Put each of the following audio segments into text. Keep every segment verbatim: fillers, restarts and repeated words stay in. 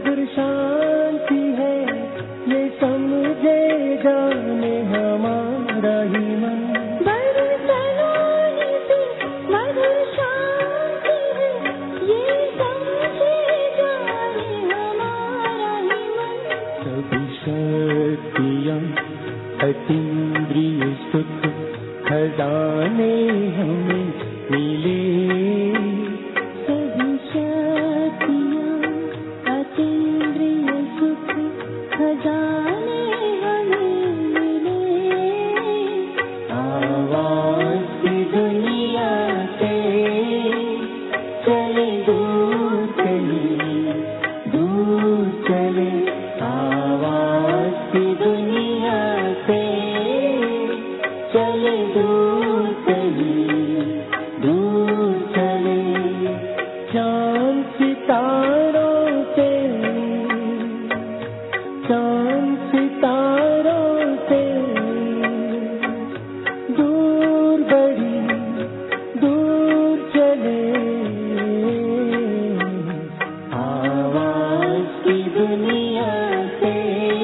मधुर शांति है, ये समझे जाने हमारा ही मन। बरसलों से मधुर शांति है, ये समझे जाने हमारा ही मन। सभी शक्तियाँ अतीन्द्रिय सुख खजाने हमें मिले। सभी शक्तियाँ अतीन्द्रिय सुख खजाने हमें मिले। आवाज़ की दुनिया से चले दूर कहीं, दूर चले। आवाज़ की दुनिया से चले दूर कहीं, दूर चले। चाँद सितारों से, चाँद सितारों से दूर बड़ी दूर चले। आवाज़ की दुनिया से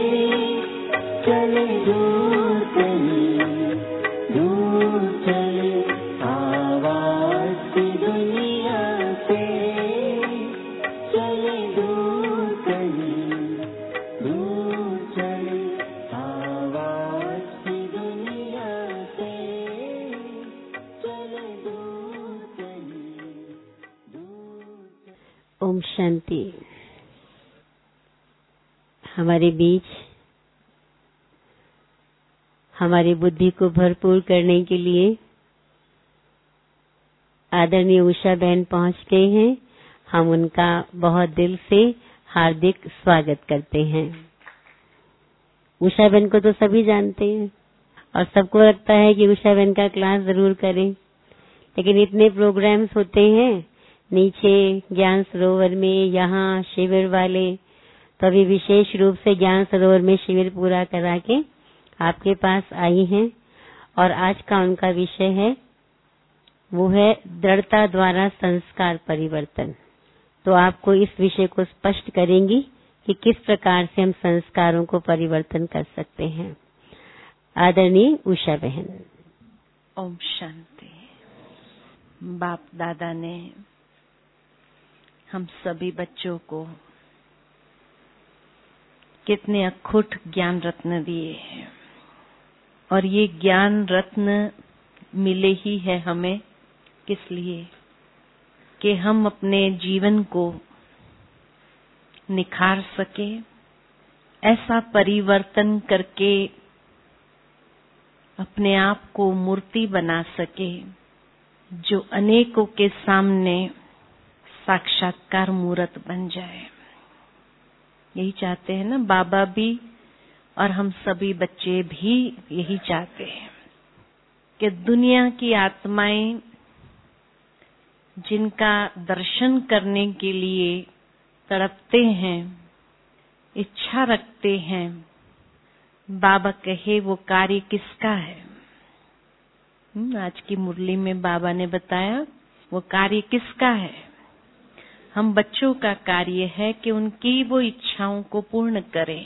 चले दूर कहीं, दूर चले। आवाज़ की दुनिया से चले दूर कहीं, दूर चले। आवाज़ की दुनिया से चले दूर कहीं, दूर चले। ओम शांति। हमारे बीच हमारी बुद्धि को भरपूर करने के लिए आदरणीय उषा बहन पहुंच गए हैं। हम उनका बहुत दिल से हार्दिक स्वागत करते हैं। उषा बहन को तो सभी जानते हैं और सबको लगता है कि उषा बहन का क्लास जरूर करें, लेकिन इतने प्रोग्राम्स होते हैं नीचे ज्ञान सरोवर में, यहाँ शिविर वाले, तो अभी विशेष रूप से ज्ञान सरोवर में शिविर पूरा करा के आपके पास आई हैं। और आज का उनका विषय है, वो है दृढ़ता द्वारा संस्कार परिवर्तन। तो आपको इस विषय को स्पष्ट करेंगी कि किस प्रकार से हम संस्कारों को परिवर्तन कर सकते हैं। आदरणीय उषा बहन। ओम शांति। बाप दादा ने हम सभी बच्चों को कितने अखुट ज्ञान रत्न दिए हैं, और ये ज्ञान रत्न मिले ही है हमें किस लिए कि हम अपने जीवन को निखार सके, ऐसा परिवर्तन करके अपने आप को मूर्ति बना सके जो अनेकों के सामने साक्षात्कार मूर्त बन जाए। यही चाहते हैं ना बाबा भी, और हम सभी बच्चे भी यही चाहते हैं कि दुनिया की आत्माएं जिनका दर्शन करने के लिए तड़पते हैं, इच्छा रखते हैं, बाबा कहे वो कार्य किसका है। आज की मुरली में बाबा ने बताया वो कार्य किसका है। हम बच्चों का कार्य है कि उनकी वो इच्छाओं को पूर्ण करें,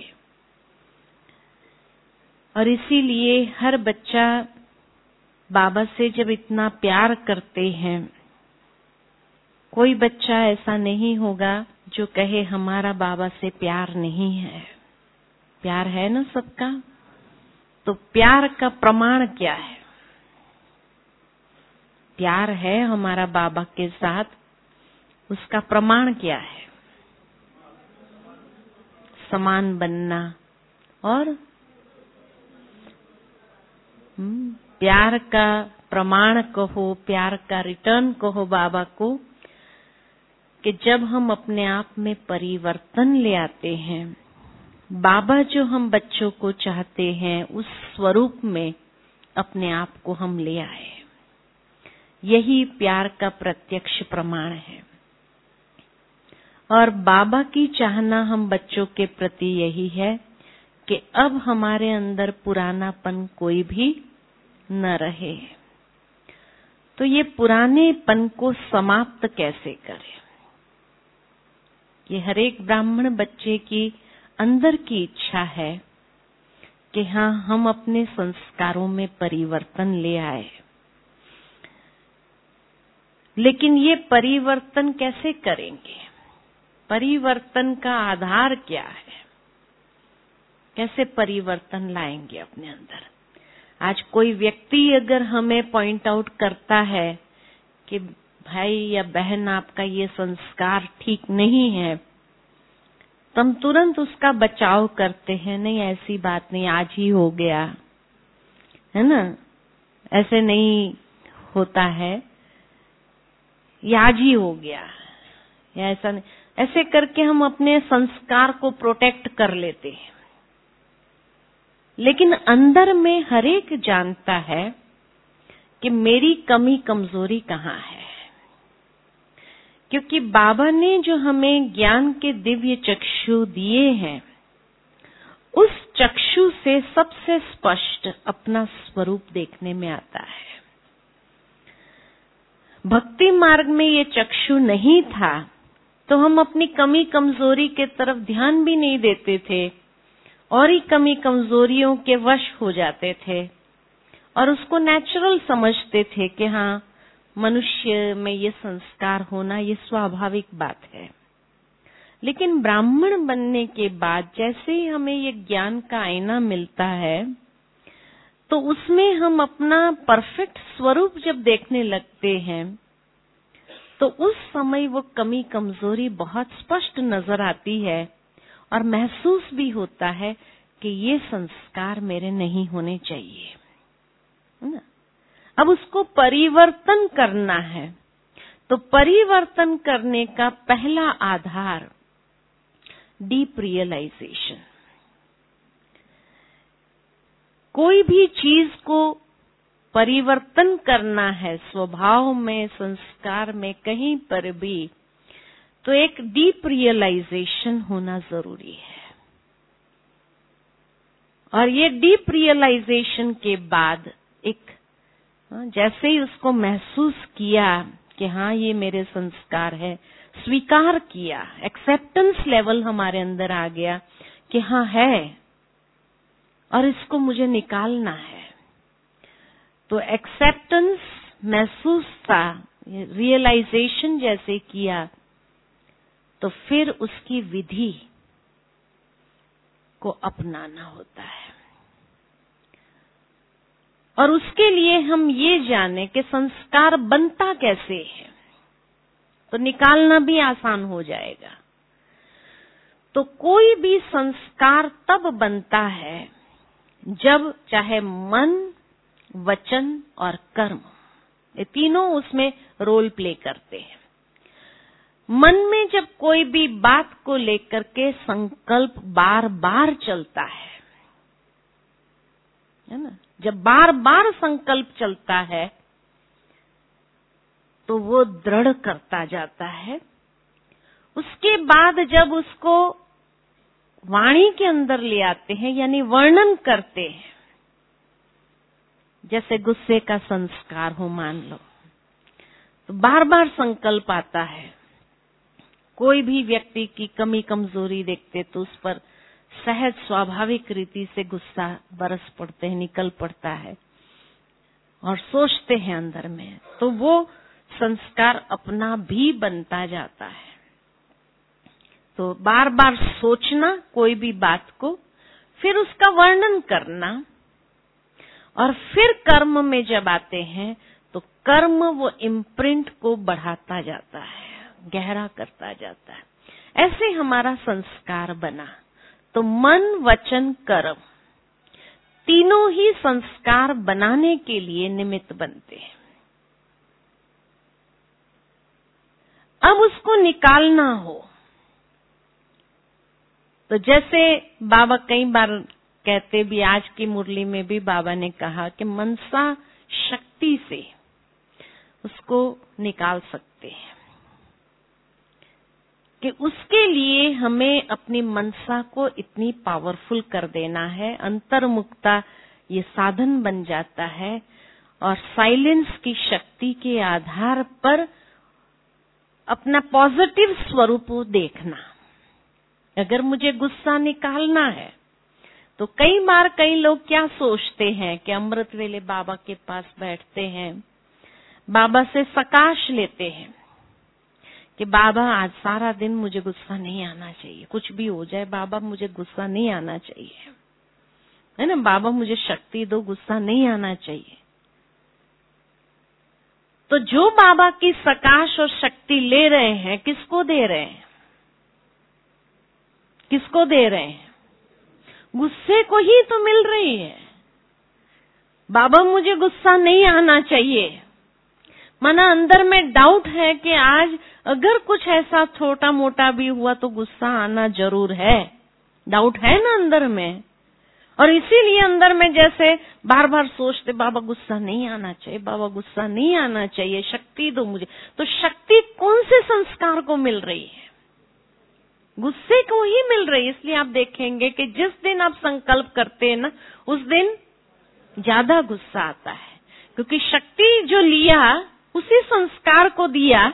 और इसीलिए हर बच्चा बाबा से जब इतना प्यार करते हैं, कोई बच्चा ऐसा नहीं होगा जो कहे हमारा बाबा से प्यार नहीं है। प्यार है ना सबका। तो प्यार का प्रमाण क्या है? प्यार है हमारा बाबा के साथ, उसका प्रमाण क्या है? समान बनना और प्यार का प्रमाण कहो, प्यार का रिटर्न कहो बाबा को, कि जब हम अपने आप में परिवर्तन ले आते हैं, बाबा जो हम बच्चों को चाहते हैं उस स्वरूप में अपने आप को हम ले आए। यही प्यार का प्रत्यक्ष प्रमाण है। और बाबा की चाहना हम बच्चों के प्रति यही है कि अब हमारे अंदर पुरानापन कोई भी न रहे। तो ये पुरानेपन को समाप्त कैसे करें? ये हर एक ब्राह्मण बच्चे की अंदर की इच्छा है कि हाँ, हम अपने संस्कारों में परिवर्तन ले आए। लेकिन ये परिवर्तन कैसे करेंगे? परिवर्तन का आधार क्या है? कैसे परिवर्तन लाएंगे अपने अंदर? आज कोई व्यक्ति अगर हमें पॉइंट आउट करता है कि भाई या बहन, आपका ये संस्कार ठीक नहीं है, तो हम तुरंत उसका बचाव करते हैं। नहीं, ऐसी बात नहीं, आज ही हो गया है ना, ऐसे नहीं होता है, ये आज ही हो गया, या ऐसा नहीं। ऐसे करके हम अपने संस्कार को प्रोटेक्ट कर लेते हैं। लेकिन अंदर में हर एक जानता है कि मेरी कमी कमजोरी कहाँ है, क्योंकि बाबा ने जो हमें ज्ञान के दिव्य चक्षु दिए हैं, उस चक्षु से सबसे स्पष्ट अपना स्वरूप देखने में आता है। भक्ति मार्ग में ये चक्षु नहीं था तो हम अपनी कमी कमजोरी के तरफ ध्यान भी नहीं देते थे और ही कमी कमजोरियों के वश हो जाते थे और उसको नेचुरल समझते थे कि हाँ, मनुष्य में ये संस्कार होना ये स्वाभाविक बात है। लेकिन ब्राह्मण बनने के बाद जैसे ही हमें ये ज्ञान का आईना मिलता है, तो उसमें हम अपना परफेक्ट स्वरूप जब देखने लगते हैं, तो उस समय वो कमी कमजोरी बहुत स्पष्ट नजर आती है और महसूस भी होता है कि ये संस्कार मेरे नहीं होने चाहिए, है ना। अब उसको परिवर्तन करना है, तो परिवर्तन करने का पहला आधार डीप रियलाइजेशन। कोई भी चीज को परिवर्तन करना है, स्वभाव में, संस्कार में, कहीं पर भी, तो एक डीप रियलाइजेशन होना जरूरी है। और ये डीप रियलाइजेशन के बाद एक, जैसे ही उसको महसूस किया कि हाँ, ये मेरे संस्कार है, स्वीकार किया, एक्सेप्टेंस लेवल हमारे अंदर आ गया कि हाँ है और इसको मुझे निकालना है। तो एक्सेप्टेंस महसूस था, रियलाइजेशन जैसे किया, तो फिर उसकी विधि को अपनाना होता है। और उसके लिए हम ये जाने कि संस्कार बनता कैसे है, तो निकालना भी आसान हो जाएगा। तो कोई भी संस्कार तब बनता है जब चाहे मन, वचन और कर्म, ये तीनों उसमें रोल प्ले करते हैं। मन में जब कोई भी बात को लेकर के संकल्प बार बार चलता है, है ना, जब बार बार संकल्प चलता है तो वो दृढ़ करता जाता है। उसके बाद जब उसको वाणी के अंदर ले आते हैं, यानी वर्णन करते हैं, जैसे गुस्से का संस्कार हो मान लो, तो बार बार संकल्प आता है। कोई भी व्यक्ति की कमी कमजोरी देखते तो उस पर सहज स्वाभाविक रीति से गुस्सा बरस पड़ते हैं, निकल पड़ता है और सोचते हैं अंदर में, तो वो संस्कार अपना भी बनता जाता है। तो बार बार सोचना कोई भी बात को, फिर उसका वर्णन करना, और फिर कर्म में जब आते हैं तो कर्म वो इम्प्रिंट को बढ़ाता जाता है, गहरा करता जाता है। ऐसे हमारा संस्कार बना। तो मन, वचन, कर्म तीनों ही संस्कार बनाने के लिए निमित्त बनते हैं। अब उसको निकालना हो तो जैसे बाबा कई बार कहते भी, आज की मुरली में भी बाबा ने कहा कि मनसा शक्ति से उसको निकाल सकते हैं, कि उसके लिए हमें अपनी मनसा को इतनी पावरफुल कर देना है। अंतर्मुखता ये साधन बन जाता है और साइलेंस की शक्ति के आधार पर अपना पॉजिटिव स्वरूप देखना। अगर मुझे गुस्सा निकालना है तो कई बार कई लोग क्या सोचते हैं कि अमृत वेले बाबा के पास बैठते हैं, बाबा से सकाश लेते हैं कि बाबा आज सारा दिन मुझे गुस्सा नहीं आना चाहिए, कुछ भी हो जाए बाबा मुझे गुस्सा नहीं आना चाहिए, है ना, बाबा मुझे शक्ति दो, गुस्सा नहीं आना चाहिए। तो जो बाबा की सकाश और शक्ति ले रहे हैं, किसको दे रहे हैं? किसको दे रहे हैं? गुस्से को ही तो मिल रही है। बाबा मुझे गुस्सा नहीं आना चाहिए, माना अंदर में डाउट है कि आज अगर कुछ ऐसा छोटा मोटा भी हुआ तो गुस्सा आना जरूर है, डाउट है ना अंदर में। और इसीलिए अंदर में जैसे बार बार सोचते बाबा गुस्सा नहीं आना चाहिए, बाबा गुस्सा नहीं आना चाहिए, शक्ति दो मुझे। तो शक्ति कौन से संस्कार को मिल रही है? गुस्से को ही मिल रही है। इसलिए आप देखेंगे कि जिस दिन आप संकल्प करते हैं ना, उस दिन ज्यादा गुस्सा आता है, क्योंकि शक्ति जो लिया उसी संस्कार को दिया।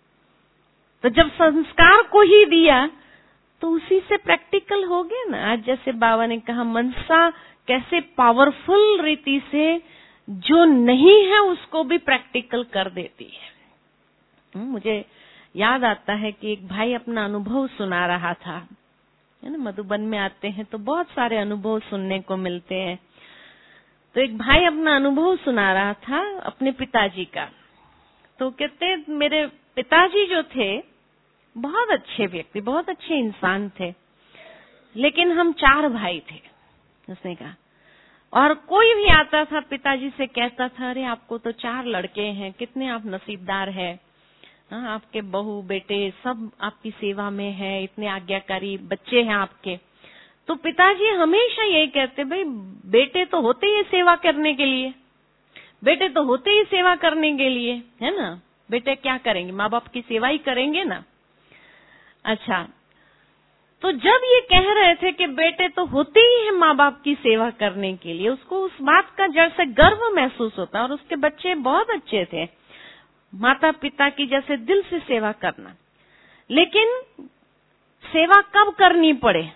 तो जब संस्कार को ही दिया तो उसी से प्रैक्टिकल हो गया ना। आज जैसे बाबा ने कहा, मनसा कैसे पावरफुल रीति से जो नहीं है उसको भी प्रैक्टिकल कर देती है। मुझे याद आता है कि एक भाई अपना अनुभव सुना रहा था, है ना, मधुबन में आते हैं तो बहुत सारे अनुभव सुनने को मिलते हैं। तो एक भाई अपना अनुभव सुना रहा था अपने पिताजी का। तो कहते मेरे पिताजी जो थे बहुत अच्छे व्यक्ति, बहुत अच्छे इंसान थे, लेकिन हम चार भाई थे, उसने कहा। और कोई भी आता था पिताजी से कहता था, अरे आपको तो चार लड़के हैं, कितने आप नसीबदार हैं, हाँ, आपके बहू बेटे सब आपकी सेवा में है, इतने आज्ञाकारी बच्चे हैं आपके। तो पिताजी हमेशा यही कहते, भाई बेटे तो होते ही सेवा करने के लिए, बेटे तो होते ही सेवा करने के लिए, है ना, बेटे क्या करेंगे, माँ बाप की सेवा ही करेंगे ना। अच्छा, तो जब ये कह रहे थे कि बेटे तो होते ही हैं माँ बाप की सेवा करने के लिए, उसको उस बात का जड़ से गर्व महसूस होता। और उसके बच्चे बहुत अच्छे थे, माता पिता की जैसे दिल से सेवा करना। लेकिन सेवा कब करनी पड़े?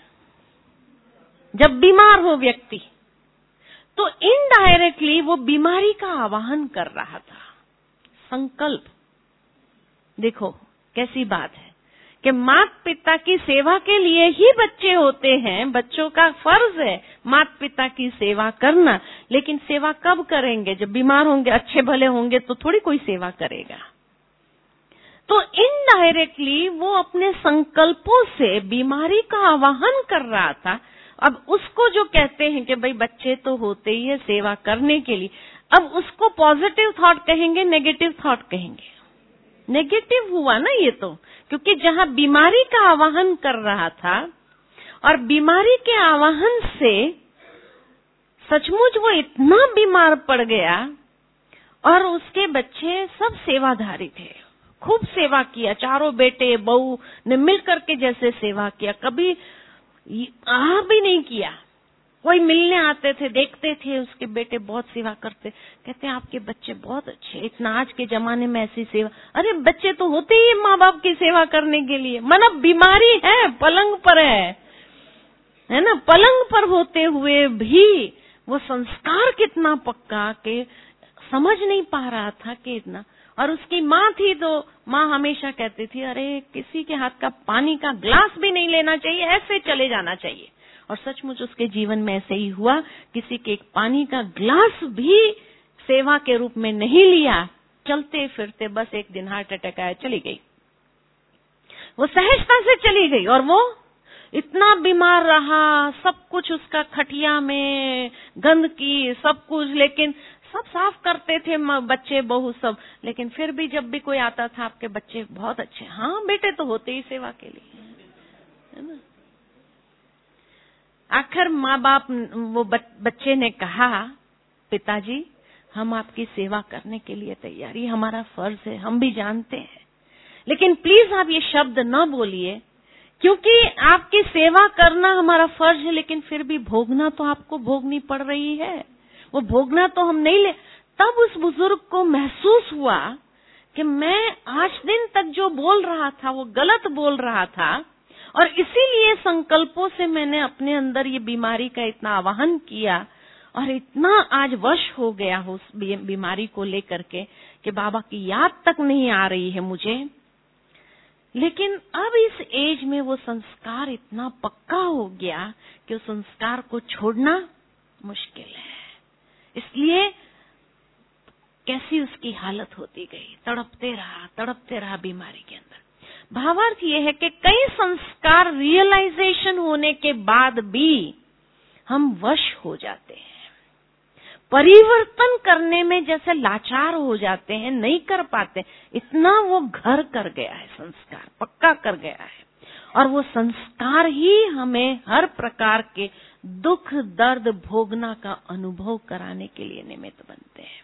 जब बीमार हो व्यक्ति। तो इनडायरेक्टली वो बीमारी का आवाहन कर रहा था। संकल्प देखो कैसी बात है कि माता पिता की सेवा के लिए ही बच्चे होते हैं, बच्चों का फर्ज है माता पिता की सेवा करना। लेकिन सेवा कब करेंगे? जब बीमार होंगे, अच्छे भले होंगे तो थोड़ी कोई सेवा करेगा। तो इनडायरेक्टली वो अपने संकल्पों से बीमारी का आवाहन कर रहा था। अब उसको जो कहते हैं कि भाई बच्चे तो होते ही है सेवा करने के लिए, अब उसको पॉजिटिव थॉट कहेंगे, नेगेटिव थॉट कहेंगे? नेगेटिव हुआ ना ये तो, क्योंकि जहां बीमारी का आवाहन कर रहा था और बीमारी के आवाहन से सचमुच वो इतना बीमार पड़ गया और उसके बच्चे सब सेवाधारी थे, खूब सेवा किया, चारों बेटे बहू ने मिल करके जैसे सेवा किया, कभी आ भी नहीं किया। कोई मिलने आते थे, देखते थे उसके बेटे बहुत सेवा करते, कहते हैं आपके बच्चे बहुत अच्छे, इतना आज के जमाने में ऐसी सेवा। अरे बच्चे तो होते ही माँ बाप की सेवा करने के लिए, मतलब बीमारी है, पलंग पर है, है ना, पलंग पर होते हुए भी वो संस्कार कितना पक्का के समझ नहीं पा रहा था कि इतना। और उसकी माँ थी तो माँ हमेशा कहती थी, अरे किसी के हाथ का पानी का ग्लास भी नहीं लेना चाहिए, ऐसे चले जाना चाहिए। और सचमुच उसके जीवन में ऐसे ही हुआ, किसी के एक पानी का ग्लास भी सेवा के रूप में नहीं लिया, चलते फिरते बस एक दिन हार्ट अटैक आया, चली गई, वो सहजता से चली गई। और वो इतना बीमार रहा, सब कुछ उसका खटिया में गंदगी सब कुछ, लेकिन सब साफ करते थे बच्चे बहू सब, लेकिन फिर भी जब भी कोई आता था, आपके बच्चे बहुत अच्छे, हाँ बेटे तो होते ही सेवा के लिए, है ना। आखिर माँ बाप वो बच्चे ने कहा, पिताजी हम आपकी सेवा करने के लिए तैयार, ये हमारा फर्ज है, हम भी जानते हैं, लेकिन प्लीज आप ये शब्द न बोलिए, क्योंकि आपकी सेवा करना हमारा फर्ज है, लेकिन फिर भी भोगना तो आपको भोगनी पड़ रही है, वो भोगना तो हम नहीं ले। तब उस बुजुर्ग को महसूस हुआ कि मैं आज दिन तक जो बोल रहा था वो गलत बोल रहा था, और इसीलिए संकल्पों से मैंने अपने अंदर ये बीमारी का इतना आवाहन किया और इतना आज वश हो गया हो उस बीमारी को लेकर के कि बाबा की याद तक नहीं आ रही है मुझे। लेकिन अब इस एज में वो संस्कार इतना पक्का हो गया कि उस संस्कार को छोड़ना मुश्किल है। इसलिए कैसी उसकी हालत होती गई, तड़पते रहा तड़पते रहा बीमारी के अंदर। भावार्थ ये है कि कई संस्कार रियलाइजेशन होने के बाद भी हम वश हो जाते हैं, परिवर्तन करने में जैसे लाचार हो जाते हैं, नहीं कर पाते। इतना वो घर कर गया है, संस्कार पक्का कर गया है, और वो संस्कार ही हमें हर प्रकार के दुख दर्द भोगना का अनुभव कराने के लिए निमित्त बनते हैं।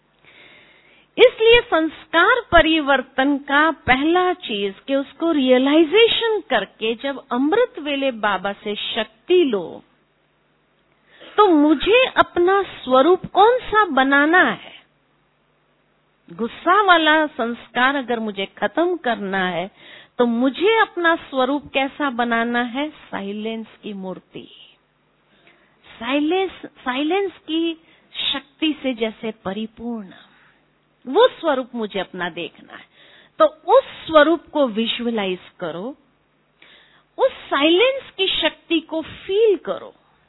इसलिए संस्कार परिवर्तन का पहला चीज कि उसको रियलाइजेशन करके जब अमृत वेले बाबा से शक्ति लो, तो मुझे अपना स्वरूप कौन सा बनाना है। गुस्सा वाला संस्कार अगर मुझे खत्म करना है तो मुझे अपना स्वरूप कैसा बनाना है? साइलेंस की मूर्ति, साइलेंस साइलेंस की शक्ति से जैसे परिपूर्ण, वो स्वरूप मुझे अपना देखना है। तो उस स्वरूप को विजुअलाइज करो, उस साइलेंस की शक्ति को फील करो,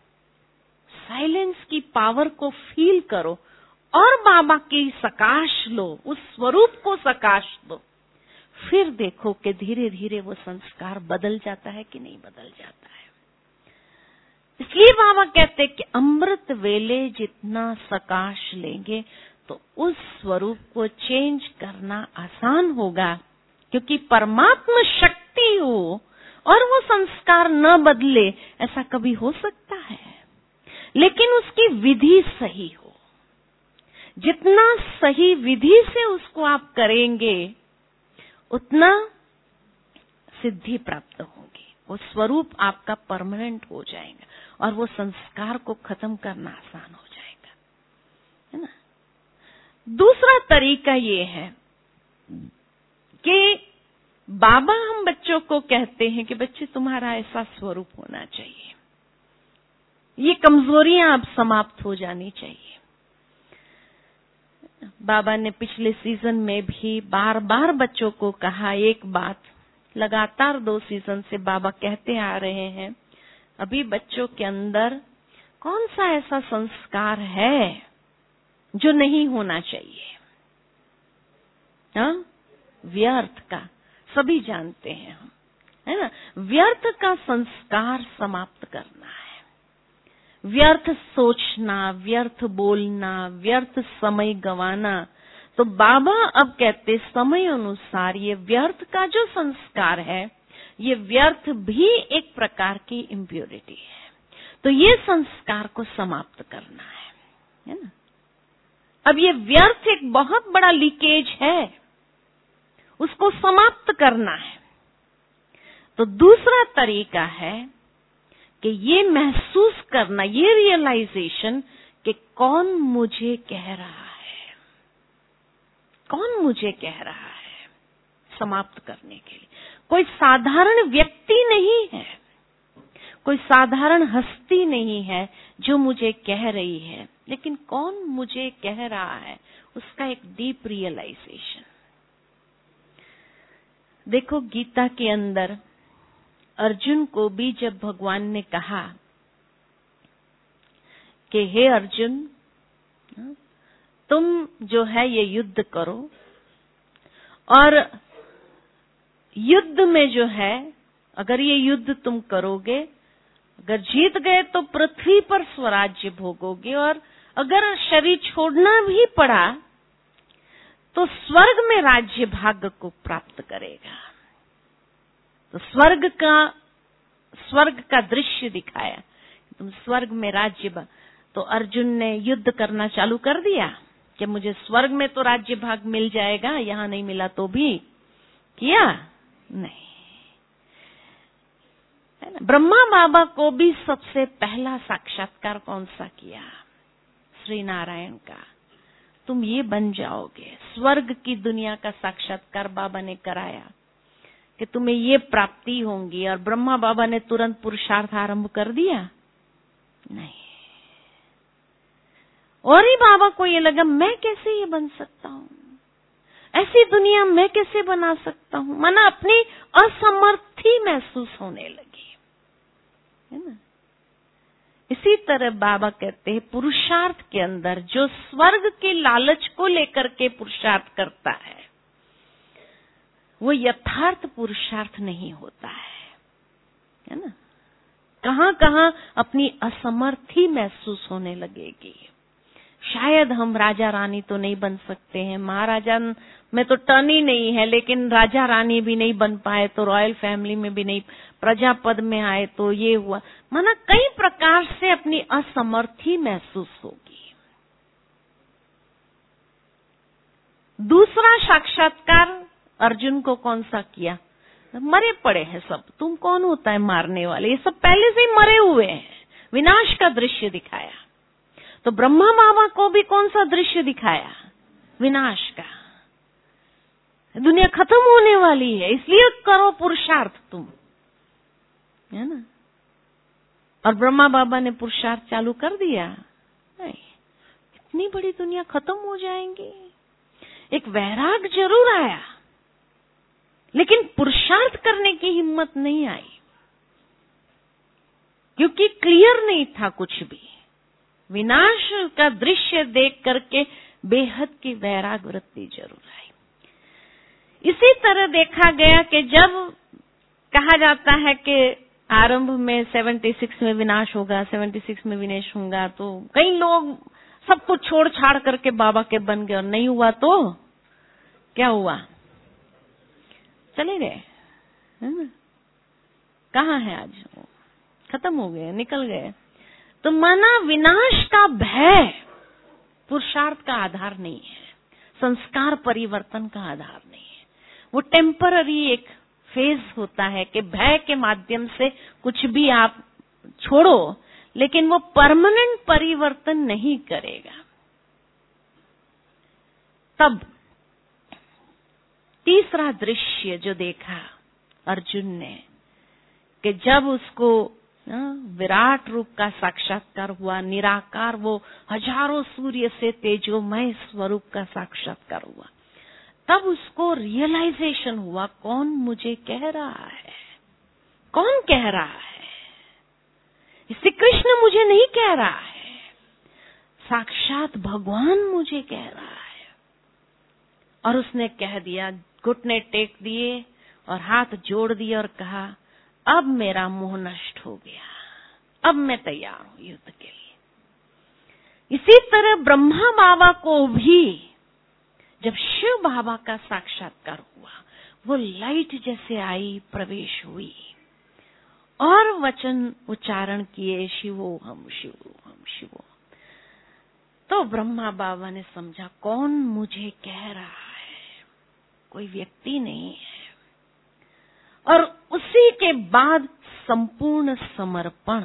साइलेंस की पावर को फील करो और बाबा की सकाश लो, उस स्वरूप को सकाश दो। फिर देखो कि धीरे धीरे वो संस्कार बदल जाता है कि नहीं बदल जाता है। इसलिए बाबा कहते हैं कि अमृत वेले जितना सकाश लेंगे तो उस स्वरूप को चेंज करना आसान होगा, क्योंकि परमात्मा शक्ति हो और वो संस्कार न बदले, ऐसा कभी हो सकता है? लेकिन उसकी विधि सही हो। जितना सही विधि से उसको आप करेंगे उतना सिद्धि प्राप्त होगी, वो स्वरूप आपका परमानेंट हो जाएगा और वो संस्कार को खत्म करना आसान हो जाएगा, है ना। दूसरा तरीका ये है कि बाबा हम बच्चों को कहते हैं कि बच्चे तुम्हारा ऐसा स्वरूप होना चाहिए, ये कमजोरियां अब समाप्त हो जानी चाहिए। बाबा ने पिछले सीजन में भी बार बार बच्चों को कहा एक बात, लगातार दो सीजन से बाबा कहते आ रहे हैं, अभी बच्चों के अंदर कौन सा ऐसा संस्कार है जो नहीं होना चाहिए? हाँ, व्यर्थ का, सभी जानते हैं हम, है ना। व्यर्थ का संस्कार समाप्त करना है। व्यर्थ सोचना, व्यर्थ बोलना, व्यर्थ समय गंवाना। तो बाबा अब कहते समय अनुसार ये व्यर्थ का जो संस्कार है, ये व्यर्थ भी एक प्रकार की इम्प्योरिटी है, तो ये संस्कार को समाप्त करना है, है ना। अब ये व्यर्थ एक बहुत बड़ा लीकेज है, उसको समाप्त करना है। तो दूसरा तरीका है कि ये महसूस करना, ये रियलाइजेशन कि कौन मुझे कह रहा है, कौन मुझे कह रहा है, समाप्त करने के लिए। कोई साधारण व्यक्ति नहीं है, कोई साधारण हस्ती नहीं है जो मुझे कह रही है, लेकिन कौन मुझे कह रहा है, उसका एक डीप रियलाइजेशन। देखो गीता के अंदर अर्जुन को भी जब भगवान ने कहा कि हे अर्जुन, तुम जो है ये युद्ध करो, और युद्ध में जो है अगर ये युद्ध तुम करोगे, अगर जीत गए तो पृथ्वी पर स्वराज्य भोगोगे, और अगर शरीर छोड़ना भी पड़ा तो स्वर्ग में राज्य भाग को प्राप्त करेगा। तो स्वर्ग का स्वर्ग का दृश्य दिखाया, तुम स्वर्ग में राज्य भाग। तो अर्जुन ने युद्ध करना चालू कर दिया कि मुझे स्वर्ग में तो राज्य भाग मिल जाएगा, यहां नहीं मिला तो भी किया नहीं, है ना। ब्रह्मा बाबा को भी सबसे पहला साक्षात्कार कौन सा किया? श्री नारायण का। तुम ये बन जाओगे। स्वर्ग की दुनिया का साक्षात्कार बाबा ने कराया कि तुम्हें ये प्राप्ति होंगी, और ब्रह्मा बाबा ने तुरंत पुरुषार्थ आरंभ कर दिया? नहीं। और ही बाबा को ये लगा मैं कैसे ये बन सकता हूँ, ऐसी दुनिया मैं कैसे बना सकता हूँ, माना अपनी असमर्थी महसूस होने लगी, है ना। इसी तरह बाबा कहते हैं पुरुषार्थ के अंदर जो स्वर्ग के लालच को लेकर के पुरुषार्थ करता है वो यथार्थ पुरुषार्थ नहीं होता है, है ना। कहां कहां अपनी असमर्थी महसूस होने लगेगी। शायद हम राजा रानी तो नहीं बन सकते हैं, महाराजा में तो टर्न ही नहीं है, लेकिन राजा रानी भी नहीं बन पाए तो रॉयल फैमिली में भी नहीं, प्रजा पद में आए तो ये हुआ, माना कई प्रकार से अपनी असमर्थी महसूस होगी। दूसरा साक्षात्कार अर्जुन को कौन सा किया? मरे पड़े हैं सब, तुम कौन होता है मारने वाले, ये सब पहले से ही मरे हुए हैं, विनाश का दृश्य दिखाया। तो ब्रह्मा बाबा को भी कौन सा दृश्य दिखाया? विनाश का, दुनिया खत्म होने वाली है, इसलिए करो पुरुषार्थ तुम, है ना। और ब्रह्मा बाबा ने पुरुषार्थ चालू कर दिया? नहीं, इतनी बड़ी दुनिया खत्म हो जाएंगी। एक वैराग जरूर आया, लेकिन पुरुषार्थ करने की हिम्मत नहीं आई, क्योंकि क्लियर नहीं था कुछ भी। विनाश का दृश्य देख करके बेहद की वैराग वृत्ति जरूर आई। इसी तरह देखा गया कि जब कहा जाता है कि आरंभ में छिहत्तर में विनाश होगा, छिहत्तर में विनाश होगा, तो कई लोग सब कुछ छोड़ छाड़ करके बाबा के बन गए, और नहीं हुआ तो क्या हुआ? चले गए, है ना। कहाँ है आज? खत्म हो गए, निकल गए। तो माना विनाश का भय पुरुषार्थ का आधार नहीं है, संस्कार परिवर्तन का आधार नहीं है। वो टेम्पररी एक फेज होता है कि भय के माध्यम से कुछ भी आप छोड़ो, लेकिन वो परमानेंट परिवर्तन नहीं करेगा। तब तीसरा दृश्य जो देखा अर्जुन ने कि जब उसको विराट रूप का साक्षात्कार हुआ, निराकार वो हजारों सूर्य से तेजोमय स्वरूप का साक्षात्कार हुआ, तब उसको रियलाइजेशन हुआ कौन मुझे कह रहा है, कौन कह रहा है? श्री कृष्ण मुझे नहीं कह रहा है, साक्षात भगवान मुझे कह रहा है। और उसने कह दिया, घुटने टेक दिए और हाथ जोड़ दिए और कहा अब मेरा मोह नष्ट हो गया, अब मैं तैयार हूं युद्ध के लिए। इसी तरह ब्रह्मा बाबा को भी जब शिव बाबा का साक्षात्कार हुआ, वो लाइट जैसे आई, प्रवेश हुई और वचन उच्चारण किए, शिवो हम शिवो हम शिवो। तो ब्रह्मा बाबा ने समझा कौन मुझे कह रहा है, कोई व्यक्ति नहीं है। और उसी के बाद संपूर्ण समर्पण,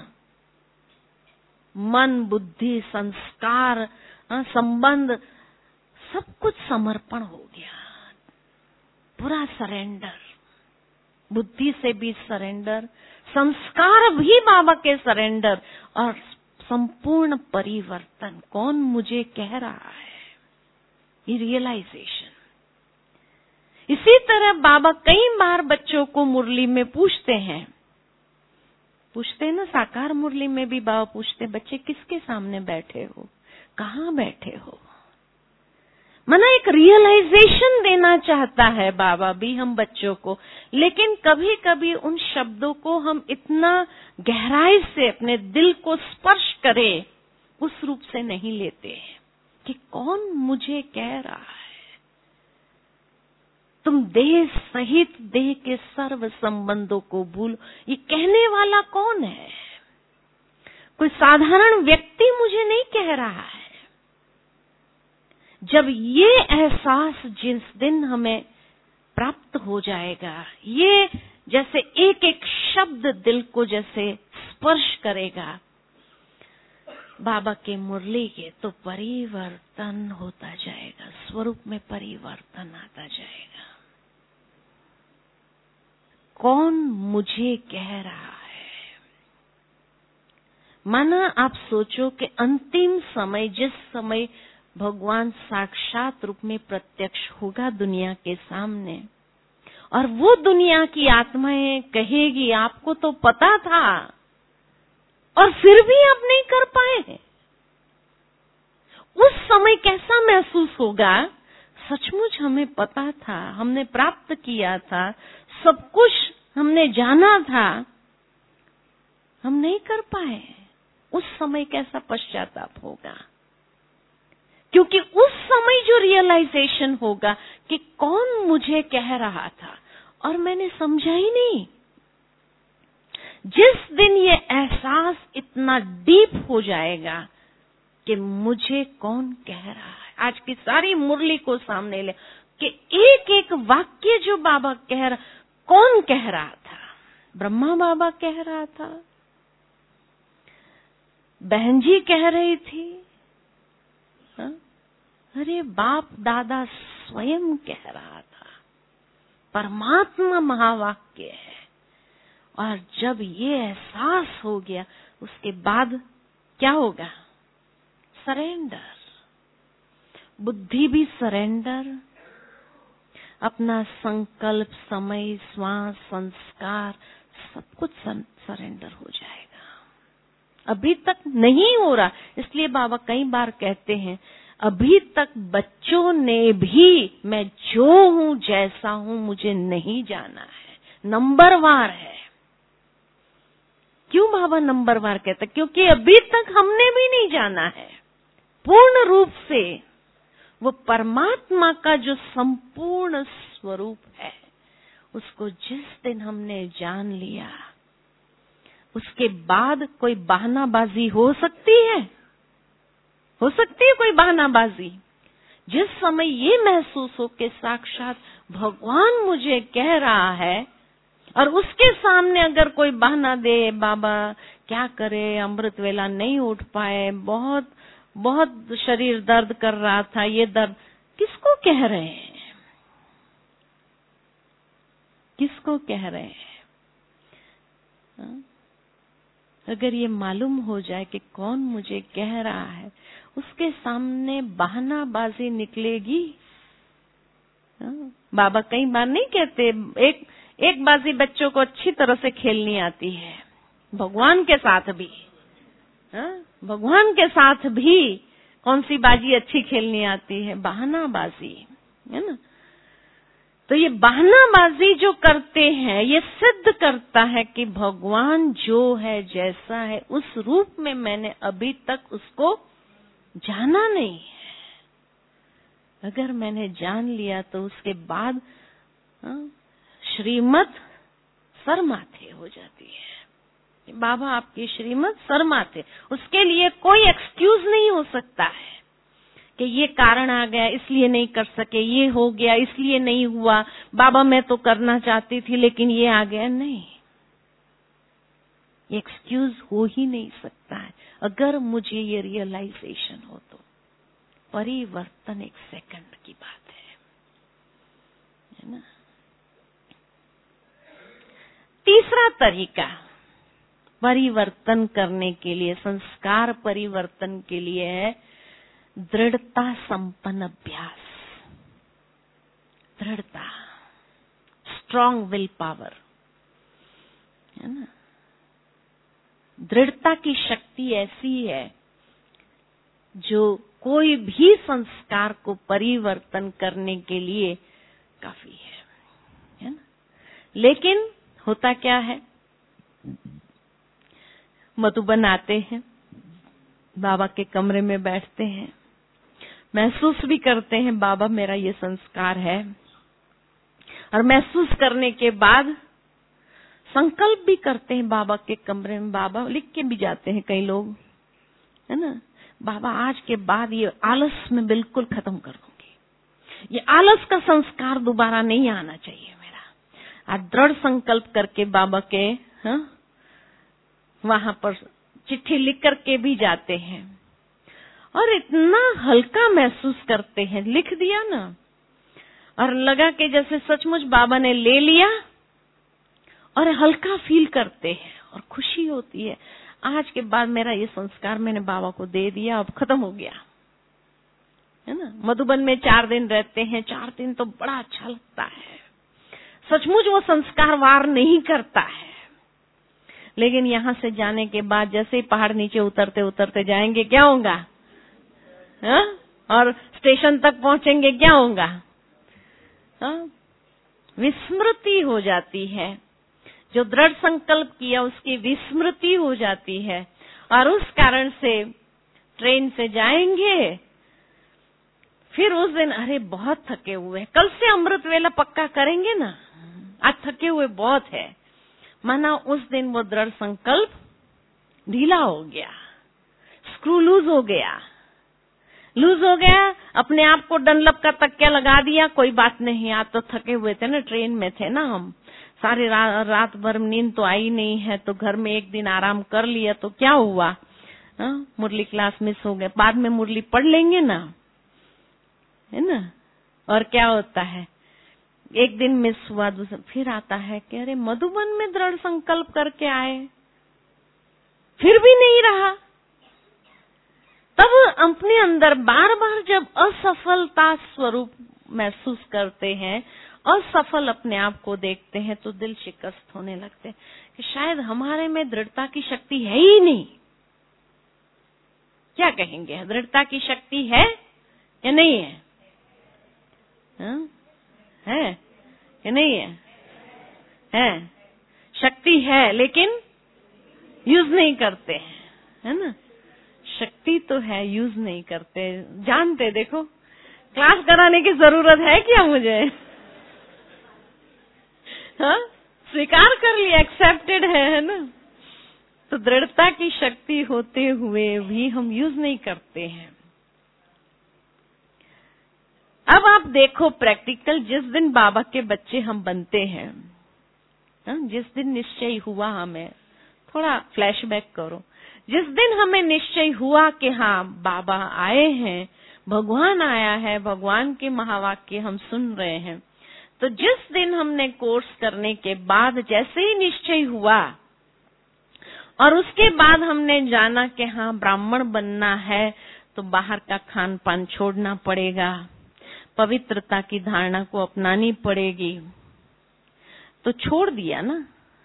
मन, बुद्धि, संस्कार, संबंध, सब कुछ समर्पण हो गया, पूरा सरेंडर, बुद्धि से भी सरेंडर, संस्कार भी बाबा के सरेंडर और संपूर्ण परिवर्तन। कौन मुझे कह रहा है, ये रियलाइजेशन। इसी तरह बाबा कई बार बच्चों को मुरली में पूछते हैं, पूछते हैं ना, साकार मुरली में भी बाबा पूछते, बच्चे किसके सामने बैठे हो, कहाँ बैठे हो। मना एक रियलाइजेशन देना चाहता है बाबा भी हम बच्चों को, लेकिन कभी कभी उन शब्दों को हम इतना गहराई से अपने दिल को स्पर्श करें उस रूप से नहीं लेते हैं कि कौन मुझे कह रहा है। तुम देह सहित देह के सर्व संबंधों को भूलो, ये कहने वाला कौन है? कोई साधारण व्यक्ति मुझे नहीं कह रहा है। जब ये एहसास जिस दिन हमें प्राप्त हो जाएगा, ये जैसे एक एक शब्द दिल को जैसे स्पर्श करेगा बाबा के मुरली के, तो परिवर्तन होता जाएगा, स्वरूप में परिवर्तन आता जाएगा। कौन मुझे कह रहा है। माना आप सोचो कि अंतिम समय, जिस समय भगवान साक्षात रूप में प्रत्यक्ष होगा दुनिया के सामने, और वो दुनिया की आत्माएं कहेगी आपको तो पता था और फिर भी आप नहीं कर पाए। उस समय कैसा महसूस होगा? सचमुच हमें पता था, हमने प्राप्त किया था, सब कुछ हमने जाना था, हम नहीं कर पाए। उस समय कैसा पश्चाताप होगा? क्योंकि उस समय जो रियलाइजेशन होगा कि कौन मुझे कह रहा था और मैंने समझा ही नहीं। जिस दिन ये एहसास इतना डीप हो जाएगा कि मुझे कौन कह रहा है, आज की सारी मुरली को सामने ले कि एक एक वाक्य जो बाबा कह रहा, कौन कह रहा था? ब्रह्मा बाबा कह रहा था, बहन जी कह रही थी, हा? अरे बाप दादा स्वयं कह रहा था। परमात्मा महावाक्य है। और जब ये एहसास हो गया, उसके बाद क्या होगा? सरेंडर। बुद्धि भी सरेंडर, अपना संकल्प, समय, श्वास, संस्कार, सब कुछ सरेंडर हो जाएगा। अभी तक नहीं हो रहा, इसलिए बाबा कई बार कहते हैं, अभी तक बच्चों ने भी मैं जो हूं, जैसा हूं, मुझे नहीं जाना है। नंबरवार है। क्यों बाबा नंबरवार कहते? क्योंकि अभी तक हमने भी नहीं जाना है पूर्ण रूप से वो परमात्मा का जो संपूर्ण स्वरूप है। उसको जिस दिन हमने जान लिया, उसके बाद कोई बहानाबाजी हो सकती है? हो सकती है कोई बहानाबाजी? जिस समय ये महसूस हो कि साक्षात भगवान मुझे कह रहा है, और उसके सामने अगर कोई बहाना दे, बाबा क्या करे, अमृत वेला नहीं उठ पाए, बहुत बहुत शरीर दर्द कर रहा था, ये दर्द, किसको कह रहे हैं? किसको कह रहे हैं? हा? अगर ये मालूम हो जाए कि कौन मुझे कह रहा है, उसके सामने बहानाबाजी निकलेगी। हा? बाबा कई बार नहीं कहते, एक एक बाजी बच्चों को अच्छी तरह से खेलनी आती है, भगवान के साथ भी। हा? भगवान के साथ भी कौन सी बाजी अच्छी खेलनी आती है? बहानाबाजी, है ना? तो ये बहानाबाजी जो करते हैं, ये सिद्ध करता है कि भगवान जो है, जैसा है, उस रूप में मैंने अभी तक उसको जाना नहीं है। अगर मैंने जान लिया तो उसके बाद श्रीमत सरमाथे हो जाती है। बाबा आपकी श्रीमत सरमाथे, उसके लिए कोई एक्सक्यूज नहीं हो सकता है कि ये कारण आ गया इसलिए नहीं कर सके, ये हो गया इसलिए नहीं हुआ, बाबा मैं तो करना चाहती थी लेकिन ये आ गया। नहीं, ये एक्सक्यूज हो ही नहीं सकता है। अगर मुझे ये रियलाइजेशन हो तो परिवर्तन एक सेकंड की बात है, है ना? तीसरा तरीका परिवर्तन करने के लिए, संस्कार परिवर्तन के लिए है दृढ़ता संपन्न अभ्यास। दृढ़ता, स्ट्रॉन्ग विल पावर, है ना? दृढ़ता की शक्ति ऐसी है जो कोई भी संस्कार को परिवर्तन करने के लिए काफी है, है ना? लेकिन होता क्या है, मधुबन आते हैं, बाबा के कमरे में बैठते हैं, महसूस भी करते हैं बाबा मेरा ये संस्कार है, और महसूस करने के बाद संकल्प भी करते हैं बाबा के कमरे में। बाबा लिख के भी जाते हैं कई लोग, है ना? बाबा आज के बाद ये आलस में बिल्कुल खत्म कर दूंगी, ये आलस का संस्कार दोबारा नहीं आना चाहिए मेरा। आज दृढ़ संकल्प करके बाबा के हाँ वहां पर चिट्ठी लिख करके भी जाते हैं, और इतना हल्का महसूस करते हैं। लिख दिया ना, और लगा कि जैसे सचमुच बाबा ने ले लिया और हल्का फील करते हैं और खुशी होती है। आज के बाद मेरा ये संस्कार मैंने बाबा को दे दिया, अब खत्म हो गया, है ना। मधुबन में चार दिन रहते हैं, चार दिन तो बड़ा अच्छा लगता है, सचमुच वो संस्कार वार नहीं करता है। लेकिन यहाँ से जाने के बाद जैसे ही पहाड़ नीचे उतरते उतरते जाएंगे क्या होगा, हाँ? और स्टेशन तक पहुंचेंगे क्या होगा, हाँ? विस्मृति हो जाती है, जो दृढ़ संकल्प किया उसकी विस्मृति हो जाती है, और उस कारण से ट्रेन से जाएंगे, फिर उस दिन अरे बहुत थके हुए, कल से अमृत वेला पक्का करेंगे ना, आज थके हुए बहुत है, माना उस दिन वो दृढ़ संकल्प ढीला हो गया, स्क्रू लूज हो गया, लूज हो गया, अपने आप को डनलप का तकिया लगा दिया, कोई बात नहीं, आज तो थके हुए थे ना, ट्रेन में थे ना हम, सारी रा, रात भर नींद तो आई नहीं है, तो घर में एक दिन आराम कर लिया तो क्या हुआ, हा? मुरली क्लास मिस हो गए, बाद में मुरली पढ़ लेंगे ना, है ना। और क्या होता है, एक दिन मिस हुआ, दूसरा फिर आता है कि अरे मधुबन में दृढ़ संकल्प करके आए, फिर भी नहीं रहा। तब अपने अंदर बार बार जब असफलता स्वरूप महसूस करते हैं, असफल अपने आप को देखते हैं, तो दिल शिकस्त होने लगते हैं कि शायद हमारे में दृढ़ता की शक्ति है ही नहीं। क्या कहेंगे, दृढ़ता की शक्ति है या नहीं है, हा? है या नहीं है, है शक्ति है, लेकिन यूज नहीं करते हैं, है ना। शक्ति तो है, यूज नहीं करते, जानते। देखो क्लास कराने की जरूरत है क्या मुझे, हाँ स्वीकार कर लिया, एक्सेप्टेड है, है ना। तो दृढ़ता की शक्ति होते हुए भी हम यूज नहीं करते हैं। अब आप देखो प्रैक्टिकल, जिस दिन बाबा के बच्चे हम बनते हैं, हाँ? जिस दिन निश्चय हुआ, हमें थोड़ा फ्लैशबैक करो, जिस दिन हमें निश्चय हुआ कि हाँ बाबा आए हैं, भगवान आया है, भगवान के महावाक्य हम सुन रहे हैं, तो जिस दिन हमने कोर्स करने के बाद जैसे ही निश्चय हुआ और उसके बाद हमने जाना कि हाँ ब्राह्मण बनना है, तो बाहर का खान पान छोड़ना पड़ेगा, पवित्रता की धारणा को अपनानी पड़ेगी, तो छोड़ दिया ना,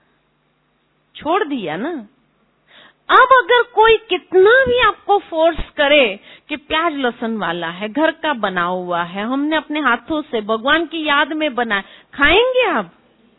छोड़ दिया ना। अब अगर कोई कितना भी आपको फोर्स करे कि प्याज लहसुन वाला है, घर का बना हुआ है, हमने अपने हाथों से भगवान की याद में बनाया, खाएंगे आप?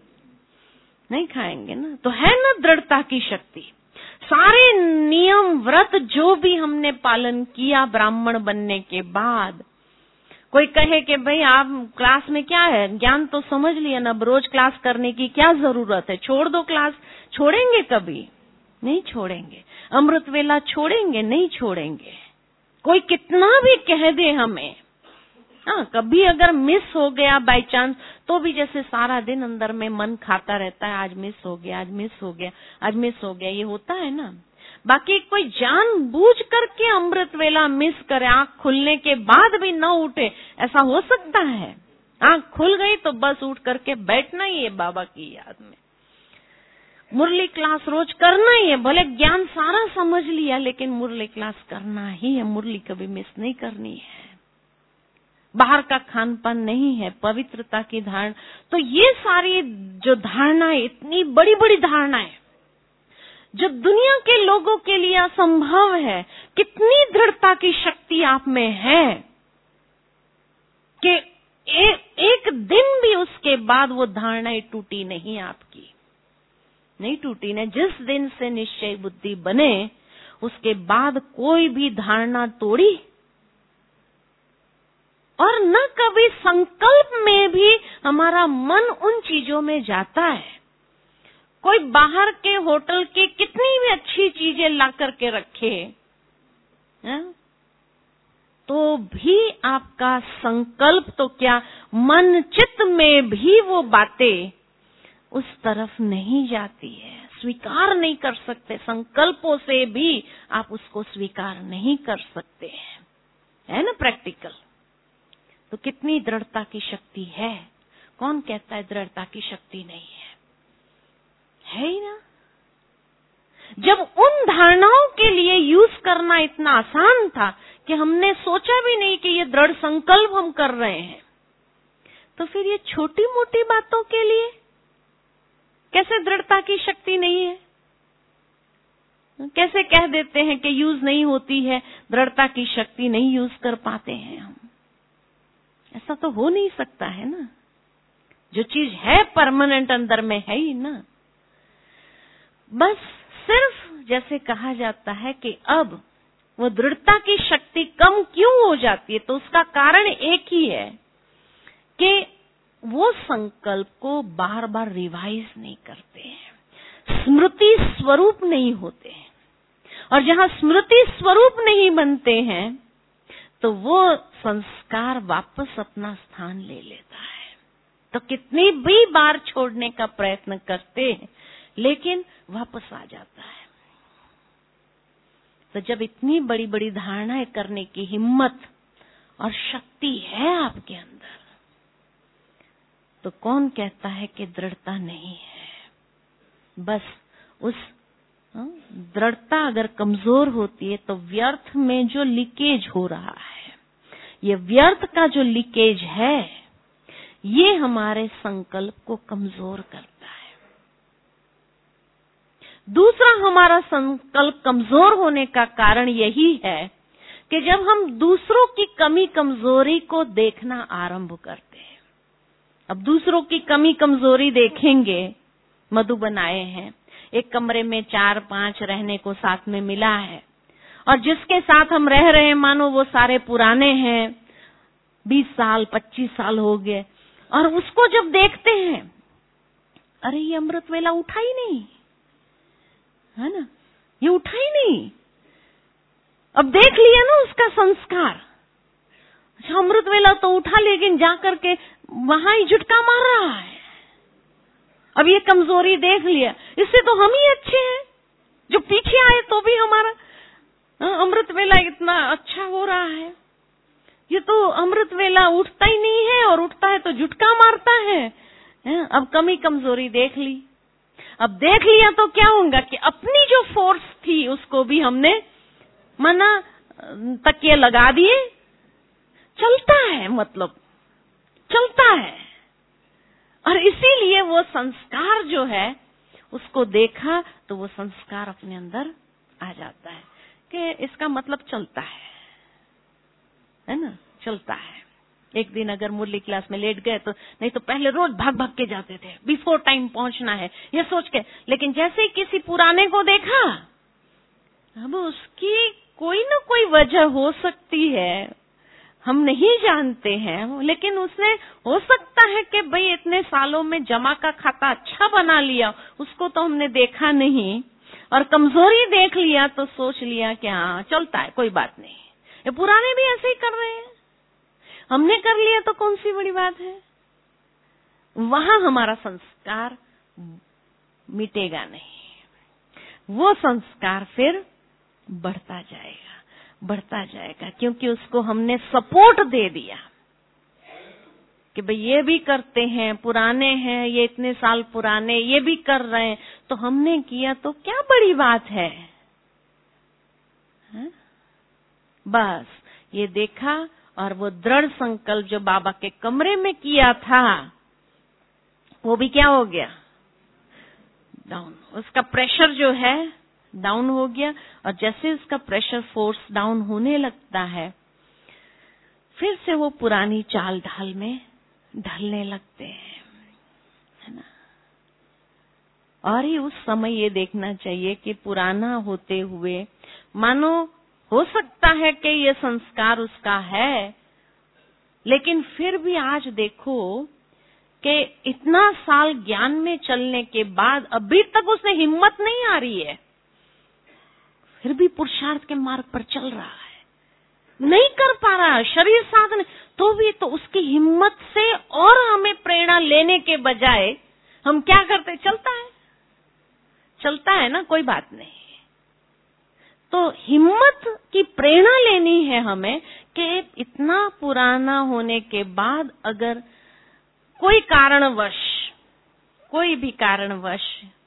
नहीं खाएंगे ना। तो है ना दृढ़ता की शक्ति। सारे नियम व्रत जो भी हमने पालन किया ब्राह्मण बनने के बाद, कोई कहे कि भाई आप क्लास में क्या है, ज्ञान तो समझ लिया ना, अब रोज क्लास करने की क्या जरूरत है, छोड़ दो क्लास। छोड़ेंगे कभी? नहीं छोड़ेंगे। अमृत वेला छोड़ेंगे? नहीं छोड़ेंगे। कोई कितना भी कह दे हमें, हाँ कभी अगर मिस हो गया बाय चांस, तो भी जैसे सारा दिन अंदर में मन खाता रहता है, आज मिस हो गया, आज मिस हो गया, आज मिस हो गया, ये होता है ना। बाकी कोई जानबूझ करके अमृत वेला मिस करे, आंख खुलने के बाद भी न उठे, ऐसा हो सकता है? आंख खुल गई तो बस उठ करके बैठना ही है बाबा की याद में, मुरली क्लास रोज करना ही है। भले ज्ञान सारा समझ लिया, लेकिन मुरली क्लास करना ही है, मुरली कभी मिस नहीं करनी है। बाहर का खान पान नहीं है, पवित्रता की धारणा। तो ये सारी जो धारणा है, इतनी बड़ी बड़ी धारणा है जो दुनिया के लोगों के लिए असंभव है। कितनी दृढ़ता की शक्ति आप में है कि ए, एक दिन भी उसके बाद वो धारणाएं टूटी नहीं, आपकी नहीं टूटी ना। जिस दिन से निश्चय बुद्धि बने उसके बाद कोई भी धारणा तोड़ी, और न कभी संकल्प में भी हमारा मन उन चीजों में जाता है। कोई बाहर के होटल की कितनी भी अच्छी चीजें ला करके रखे है? तो भी आपका संकल्प तो क्या, मन चित्त में भी वो बातें उस तरफ नहीं जाती है, स्वीकार नहीं कर सकते। संकल्पों से भी आप उसको स्वीकार नहीं कर सकते हैं, है ना प्रैक्टिकल। तो कितनी दृढ़ता की शक्ति है। कौन कहता है दृढ़ता की शक्ति नहीं है? है ही ना। जब उन धारणाओं के लिए यूज करना इतना आसान था कि हमने सोचा भी नहीं कि ये दृढ़ संकल्प हम कर रहे हैं, तो फिर ये छोटी मोटी बातों के लिए कैसे दृढ़ता की शक्ति नहीं है? कैसे कह देते हैं कि यूज नहीं होती है, दृढ़ता की शक्ति नहीं यूज कर पाते हैं हम? ऐसा तो हो नहीं सकता है ना। जो चीज है परमानेंट अंदर में है ही ना। बस सिर्फ जैसे कहा जाता है कि अब वो दृढ़ता की शक्ति कम क्यों हो जाती है, तो उसका कारण एक ही है कि वो संकल्प को बार बार रिवाइज नहीं करते हैं, स्मृति स्वरूप नहीं होते हैं। और जहां स्मृति स्वरूप नहीं बनते हैं तो वो संस्कार वापस अपना स्थान ले लेता है। तो कितनी भी बार छोड़ने का प्रयत्न करते हैं लेकिन वापस आ जाता है। तो जब इतनी बड़ी बड़ी धारणाएं करने की हिम्मत और शक्ति है आपके अंदर, तो कौन कहता है कि दृढ़ता नहीं है? बस उस दृढ़ता अगर कमजोर होती है तो व्यर्थ में जो लीकेज हो रहा है, ये व्यर्थ का जो लीकेज है, ये हमारे संकल्प को कमजोर करता है। दूसरा हमारा संकल्प कमजोर होने का कारण यही है कि जब हम दूसरों की कमी कमजोरी को देखना आरंभ करते हैं। अब दूसरों की कमी कमजोरी देखेंगे। मधुबन आए हैं, एक कमरे में चार पांच रहने को साथ में मिला है, और जिसके साथ हम रह रहे हैं मानो वो सारे पुराने हैं, बीस साल पच्चीस साल हो गए, और उसको जब देखते हैं, अरे ये अमृत वेला उठा ही नहीं है ना, ये उठा ही नहीं। अब देख लिया ना उसका संस्कार। अच्छा, अमृत वेला तो उठा लेकिन जाकर के वहां ही झुटका मार रहा है। अब ये कमजोरी देख लिया, इससे तो हम ही अच्छे हैं, जो पीछे आए तो भी हमारा अमृत वेला इतना अच्छा हो रहा है। ये तो अमृत वेला उठता ही नहीं है, और उठता है तो झुटका मारता है। अब कमी कमजोरी देख ली। अब देख लिया तो क्या होगा कि अपनी जो फोर्स थी उसको भी हमने मना तकिए लगा दिए। चलता है, मतलब चलता है। और इसीलिए वो संस्कार जो है उसको देखा तो वो संस्कार अपने अंदर आ जाता है कि इसका मतलब चलता है, है ना, चलता है। एक दिन अगर मुरली क्लास में लेट गए तो नहीं तो पहले रोज भाग भाग के जाते थे, बिफोर टाइम पहुंचना है ये सोच के। लेकिन जैसे ही किसी पुराने को देखा, अब उसकी कोई ना कोई वजह हो सकती है, हम नहीं जानते हैं, लेकिन उसने हो सकता है कि भाई इतने सालों में जमा का खाता अच्छा बना लिया, उसको तो हमने देखा नहीं, और कमजोरी देख लिया तो सोच लिया कि हाँ चलता है, कोई बात नहीं। ये पुराने भी ऐसे ही कर रहे हैं, हमने कर लिया तो कौन सी बड़ी बात है। वहां हमारा संस्कार मिटेगा नहीं, वो संस्कार फिर बढ़ता जाएगा, बढ़ता जाएगा, क्योंकि उसको हमने सपोर्ट दे दिया कि भाई ये भी करते हैं, पुराने हैं, ये इतने साल पुराने, ये भी कर रहे हैं, तो हमने किया तो क्या बड़ी बात है, है? बस ये देखा, और वो दृढ़ संकल्प जो बाबा के कमरे में किया था वो भी क्या हो गया, डाउन। उसका प्रेशर जो है डाउन हो गया, और जैसे उसका प्रेशर फोर्स डाउन होने लगता है, फिर से वो पुरानी चाल ढाल में ढलने लगते हैं, है ना। और ही उस समय ये देखना चाहिए कि पुराना होते हुए मानो हो सकता है कि ये संस्कार उसका है, लेकिन फिर भी आज देखो कि इतना साल ज्ञान में चलने के बाद अभी तक उसने हिम्मत नहीं आ रही है, फिर भी पुरुषार्थ के मार्ग पर चल रहा है, नहीं कर पा रहा है, शरीर साथ नहीं, तो भी तो उसकी हिम्मत से और हमें प्रेरणा लेने के बजाय हम क्या करते, चलता है, चलता है ना, कोई बात नहीं। तो हिम्मत की प्रेरणा लेनी है हमें कि इतना पुराना होने के बाद अगर कोई कारणवश, कोई भी कारणवश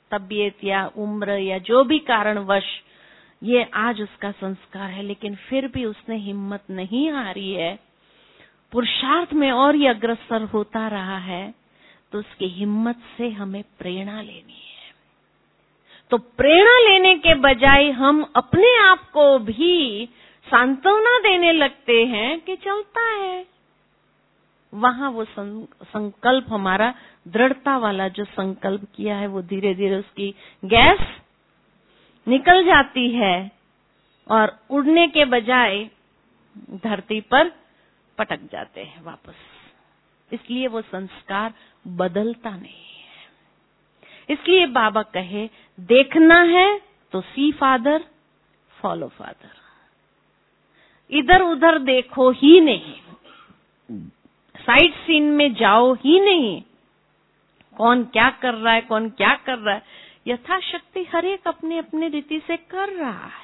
तबीयत या उम्र या जो भी कारणवश ये आज उसका संस्कार है, लेकिन फिर भी उसने हिम्मत नहीं हारी है, पुरुषार्थ में और ये अग्रसर होता रहा है, तो उसकी हिम्मत से हमें प्रेरणा लेनी है। तो प्रेरणा लेने के बजाय हम अपने आप को भी सांत्वना देने लगते हैं कि चलता है, वहां वो संकल्प हमारा दृढ़ता वाला जो संकल्प किया है वो धीरे धीरे उसकी गैस निकल जाती है और उड़ने के बजाय धरती पर पटक जाते हैं वापस। इसलिए वो संस्कार बदलता नहीं है। इसलिए बाबा कहे देखना है तो सी फादर, फॉलो फादर, इधर उधर देखो ही नहीं, साइड सीन में जाओ ही नहीं, कौन क्या कर रहा है, कौन क्या कर रहा है, यथाशक्ति हर एक अपने अपने रीति से कर रहा है,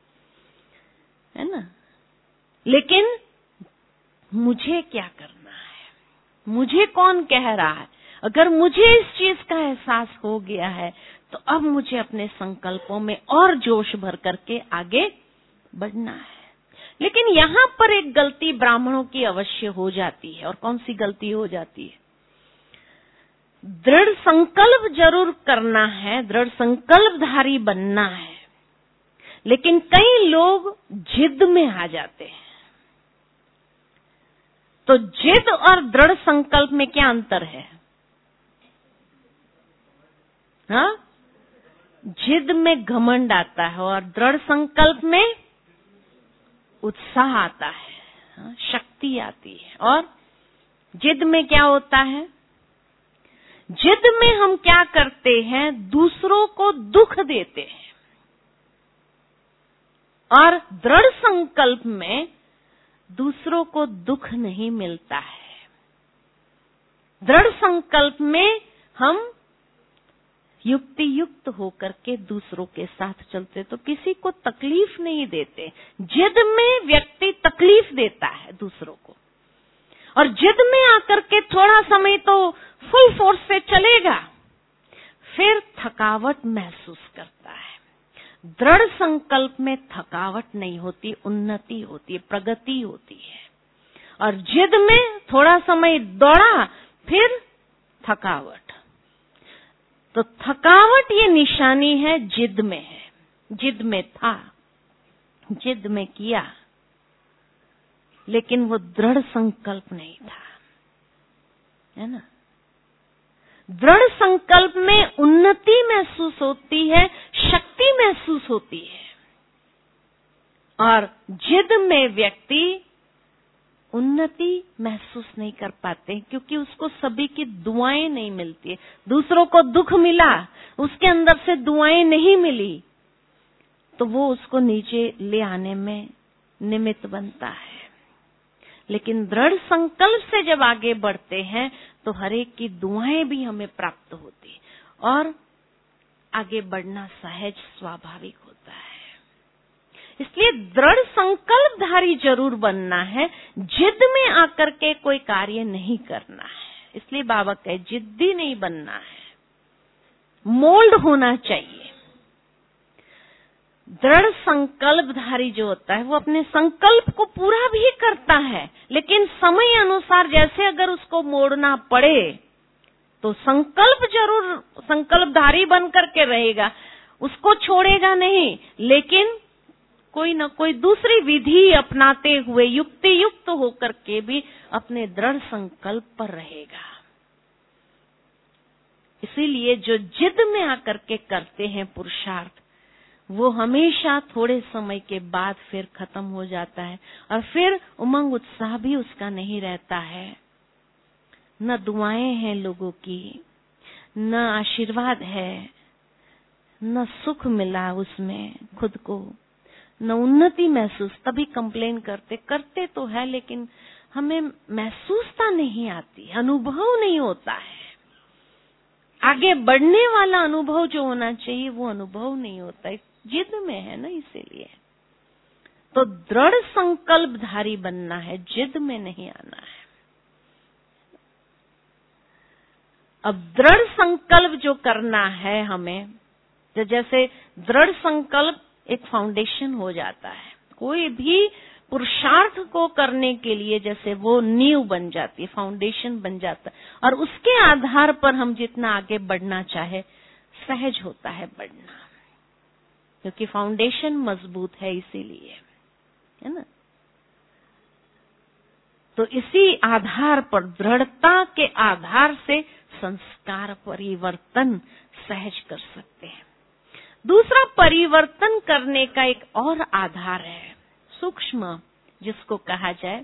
है ना। लेकिन मुझे क्या करना है, मुझे कौन कह रहा है, अगर मुझे इस चीज का एहसास हो गया है तो अब मुझे अपने संकल्पों में और जोश भर करके आगे बढ़ना है। लेकिन यहाँ पर एक गलती ब्राह्मणों की अवश्य हो जाती है। और कौन सी गलती हो जाती है? दृढ़ संकल्प जरूर करना है, दृढ़ संकल्पधारी बनना है, लेकिन कई लोग जिद में आ जाते हैं। तो जिद और दृढ़ संकल्प में क्या अंतर है? हाँ, जिद में घमंड आता है और दृढ़ संकल्प में उत्साह आता है, हाँ, शक्ति आती है। और जिद में क्या होता है? जिद में हम क्या करते हैं? दूसरों को दुख देते हैं। और दृढ़ संकल्प में दूसरों को दुख नहीं मिलता है। दृढ़ संकल्प में हम युक्ति युक्त होकर के दूसरों के साथ चलते, तो किसी को तकलीफ नहीं देते। जिद में व्यक्ति तकलीफ देता है दूसरों को, और जिद में आकर के थोड़ा समय तो फुल फोर्स से चलेगा, फिर थकावट महसूस करता है। दृढ़ संकल्प में थकावट नहीं होती, उन्नति होती है, प्रगति होती है। और जिद में थोड़ा समय दौड़ा, फिर थकावट। तो थकावट ये निशानी है जिद में है। जिद में था, जिद में किया, लेकिन वो दृढ़ संकल्प नहीं था, है ना। दृढ़ संकल्प में उन्नति महसूस होती है, शक्ति महसूस होती है। और जिद में व्यक्ति उन्नति महसूस नहीं कर पाते, क्योंकि उसको सभी की दुआएं नहीं मिलती है। दूसरों को दुख मिला, उसके अंदर से दुआएं नहीं मिली, तो वो उसको नीचे ले आने में निमित्त बनता है। लेकिन दृढ़ संकल्प से जब आगे बढ़ते हैं तो हर एक की दुआएं भी हमें प्राप्त होती और आगे बढ़ना सहज स्वाभाविक होता है। इसलिए दृढ़ संकल्पधारी जरूर बनना है, जिद में आकर के कोई कार्य नहीं करना है। इसलिए बाबा कहे जिद्दी नहीं बनना है, मोल्ड होना चाहिए। दृढ़ संकल्पधारी जो होता है वो अपने संकल्प को पूरा भी करता है, लेकिन समय अनुसार जैसे अगर उसको मोड़ना पड़े तो संकल्प जरूर संकल्पधारी बन करके रहेगा, उसको छोड़ेगा नहीं, लेकिन कोई न कोई दूसरी विधि अपनाते हुए युक्ति युक्त होकर के भी अपने दृढ़ संकल्प पर रहेगा। इसीलिए जो जिद में आकर के करते हैं पुरुषार्थ, वो हमेशा थोड़े समय के बाद फिर खत्म हो जाता है और फिर उमंग उत्साह भी उसका नहीं रहता है। न दुआएं हैं लोगों की, न आशीर्वाद है, न सुख मिला उसमें खुद को, न उन्नति महसूस। तभी कंप्लेन करते करते तो है, लेकिन हमें महसूसता नहीं आती, अनुभव नहीं होता है। आगे बढ़ने वाला अनुभव जो होना चाहिए वो अनुभव नहीं होता है, जिद में है ना। इसीलिए तो दृढ़ संकल्पधारी बनना है, जिद में नहीं आना है। अब दृढ़ संकल्प जो करना है हमें, तो जैसे दृढ़ संकल्प एक फाउंडेशन हो जाता है, कोई भी पुरुषार्थ को करने के लिए जैसे वो नींव बन जाती है, फाउंडेशन बन जाता है, और उसके आधार पर हम जितना आगे बढ़ना चाहे सहज होता है बढ़ना, क्योंकि फाउंडेशन मजबूत है, इसीलिए, है ना। तो इसी आधार पर, दृढ़ता के आधार से संस्कार परिवर्तन सहज कर सकते हैं। दूसरा परिवर्तन करने का एक और आधार है सूक्ष्म, जिसको कहा जाए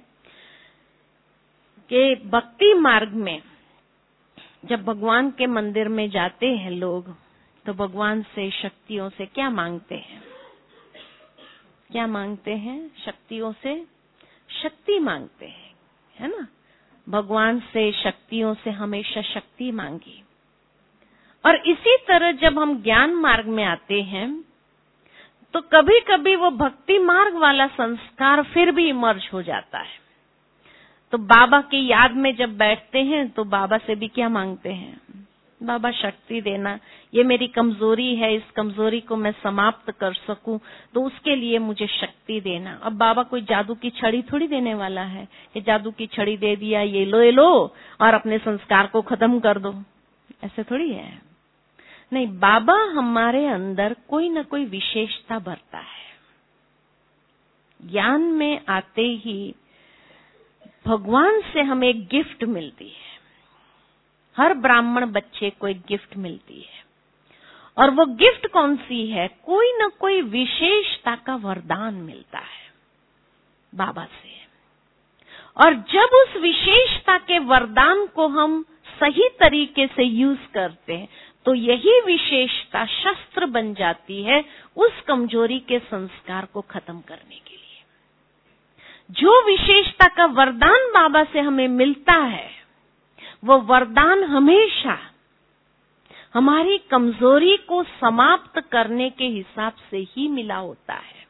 कि भक्ति मार्ग में जब भगवान के मंदिर में जाते हैं लोग, तो भगवान से, शक्तियों से क्या मांगते हैं? क्या मांगते हैं? शक्तियों से शक्ति मांगते हैं, है ना। भगवान से, शक्तियों से हमेशा शक्ति मांगी। और इसी तरह जब हम ज्ञान मार्ग में आते हैं, तो कभी कभी वो भक्ति मार्ग वाला संस्कार फिर भी इमर्ज हो जाता है। तो बाबा की याद में जब बैठते हैं, तो बाबा से भी क्या मांगते हैं? बाबा शक्ति देना, ये मेरी कमजोरी है, इस कमजोरी को मैं समाप्त कर सकूं, तो उसके लिए मुझे शक्ति देना। अब बाबा कोई जादू की छड़ी थोड़ी देने वाला है कि जादू की छड़ी दे दिया, ये लो ये लो और अपने संस्कार को खत्म कर दो, ऐसे थोड़ी है। नहीं, बाबा हमारे अंदर कोई ना कोई विशेषता भरता है। ज्ञान में आते ही भगवान से हमें एक गिफ्ट मिलती है, हर ब्राह्मण बच्चे को एक गिफ्ट मिलती है। और वो गिफ्ट कौन सी है? कोई न कोई विशेषता का वरदान मिलता है बाबा से। और जब उस विशेषता के वरदान को हम सही तरीके से यूज करते हैं, तो यही विशेषता शस्त्र बन जाती है उस कमजोरी के संस्कार को खत्म करने के लिए। जो विशेषता का वरदान बाबा से हमें मिलता है, वो वरदान हमेशा हमारी कमजोरी को समाप्त करने के हिसाब से ही मिला होता है,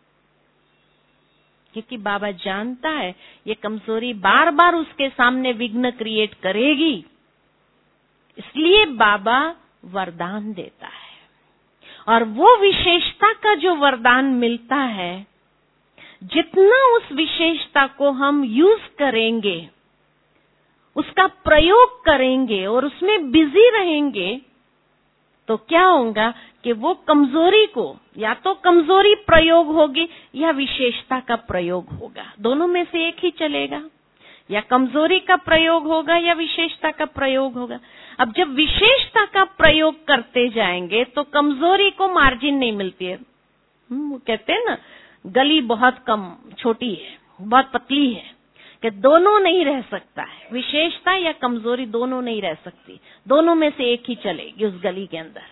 क्योंकि बाबा जानता है ये कमजोरी बार बार उसके सामने विघ्न क्रिएट करेगी, इसलिए बाबा वरदान देता है। और वो विशेषता का जो वरदान मिलता है, जितना उस विशेषता को हम यूज करेंगे, उसका प्रयोग करेंगे और उसमें बिजी रहेंगे, तो क्या होगा कि वो कमजोरी को, या तो कमजोरी प्रयोग होगी या विशेषता का प्रयोग होगा, दोनों में से एक ही चलेगा। या कमजोरी का प्रयोग होगा या विशेषता का प्रयोग होगा। अब जब विशेषता का प्रयोग करते जाएंगे तो कमजोरी को मार्जिन नहीं मिलती है। वो कहते हैं ना, गली बहुत कम छोटी है, बहुत पतली है, कि दोनों नहीं रह सकता है, विशेषता या कमजोरी दोनों नहीं रह सकती, दोनों में से एक ही चलेगी उस गली के अंदर।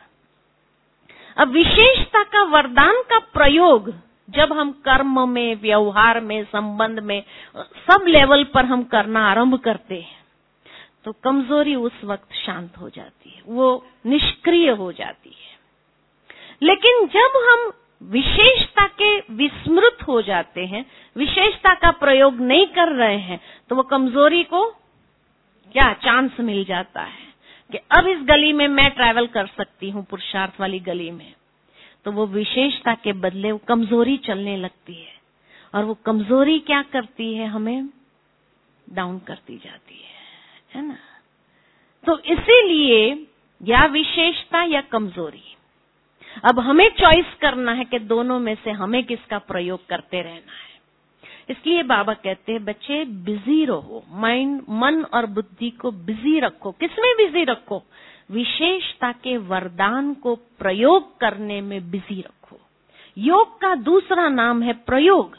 अब विशेषता का वरदान का प्रयोग जब हम कर्म में, व्यवहार में, संबंध में, सब लेवल पर हम करना आरंभ करते हैं, तो कमजोरी उस वक्त शांत हो जाती है, वो निष्क्रिय हो जाती है। लेकिन जब हम विशेषता के विस्मृत हो जाते हैं, विशेषता का प्रयोग नहीं कर रहे हैं, तो वो कमजोरी को क्या चांस मिल जाता है कि अब इस गली में मैं ट्रैवल कर सकती हूँ, पुरुषार्थ वाली गली में, तो वो विशेषता के बदले वो कमजोरी चलने लगती है। और वो कमजोरी क्या करती है? हमें डाउन करती जाती है, है ना। तो इसीलिए या विशेषता या कमजोरी, अब हमें चॉइस करना है कि दोनों में से हमें किसका प्रयोग करते रहना है। इसलिए बाबा कहते हैं बच्चे बिजी रहो, माइंड, मन और बुद्धि को बिजी रखो। किसमें बिजी रखो? विशेषता के वरदान को प्रयोग करने में बिजी रखो। योग का दूसरा नाम है प्रयोग।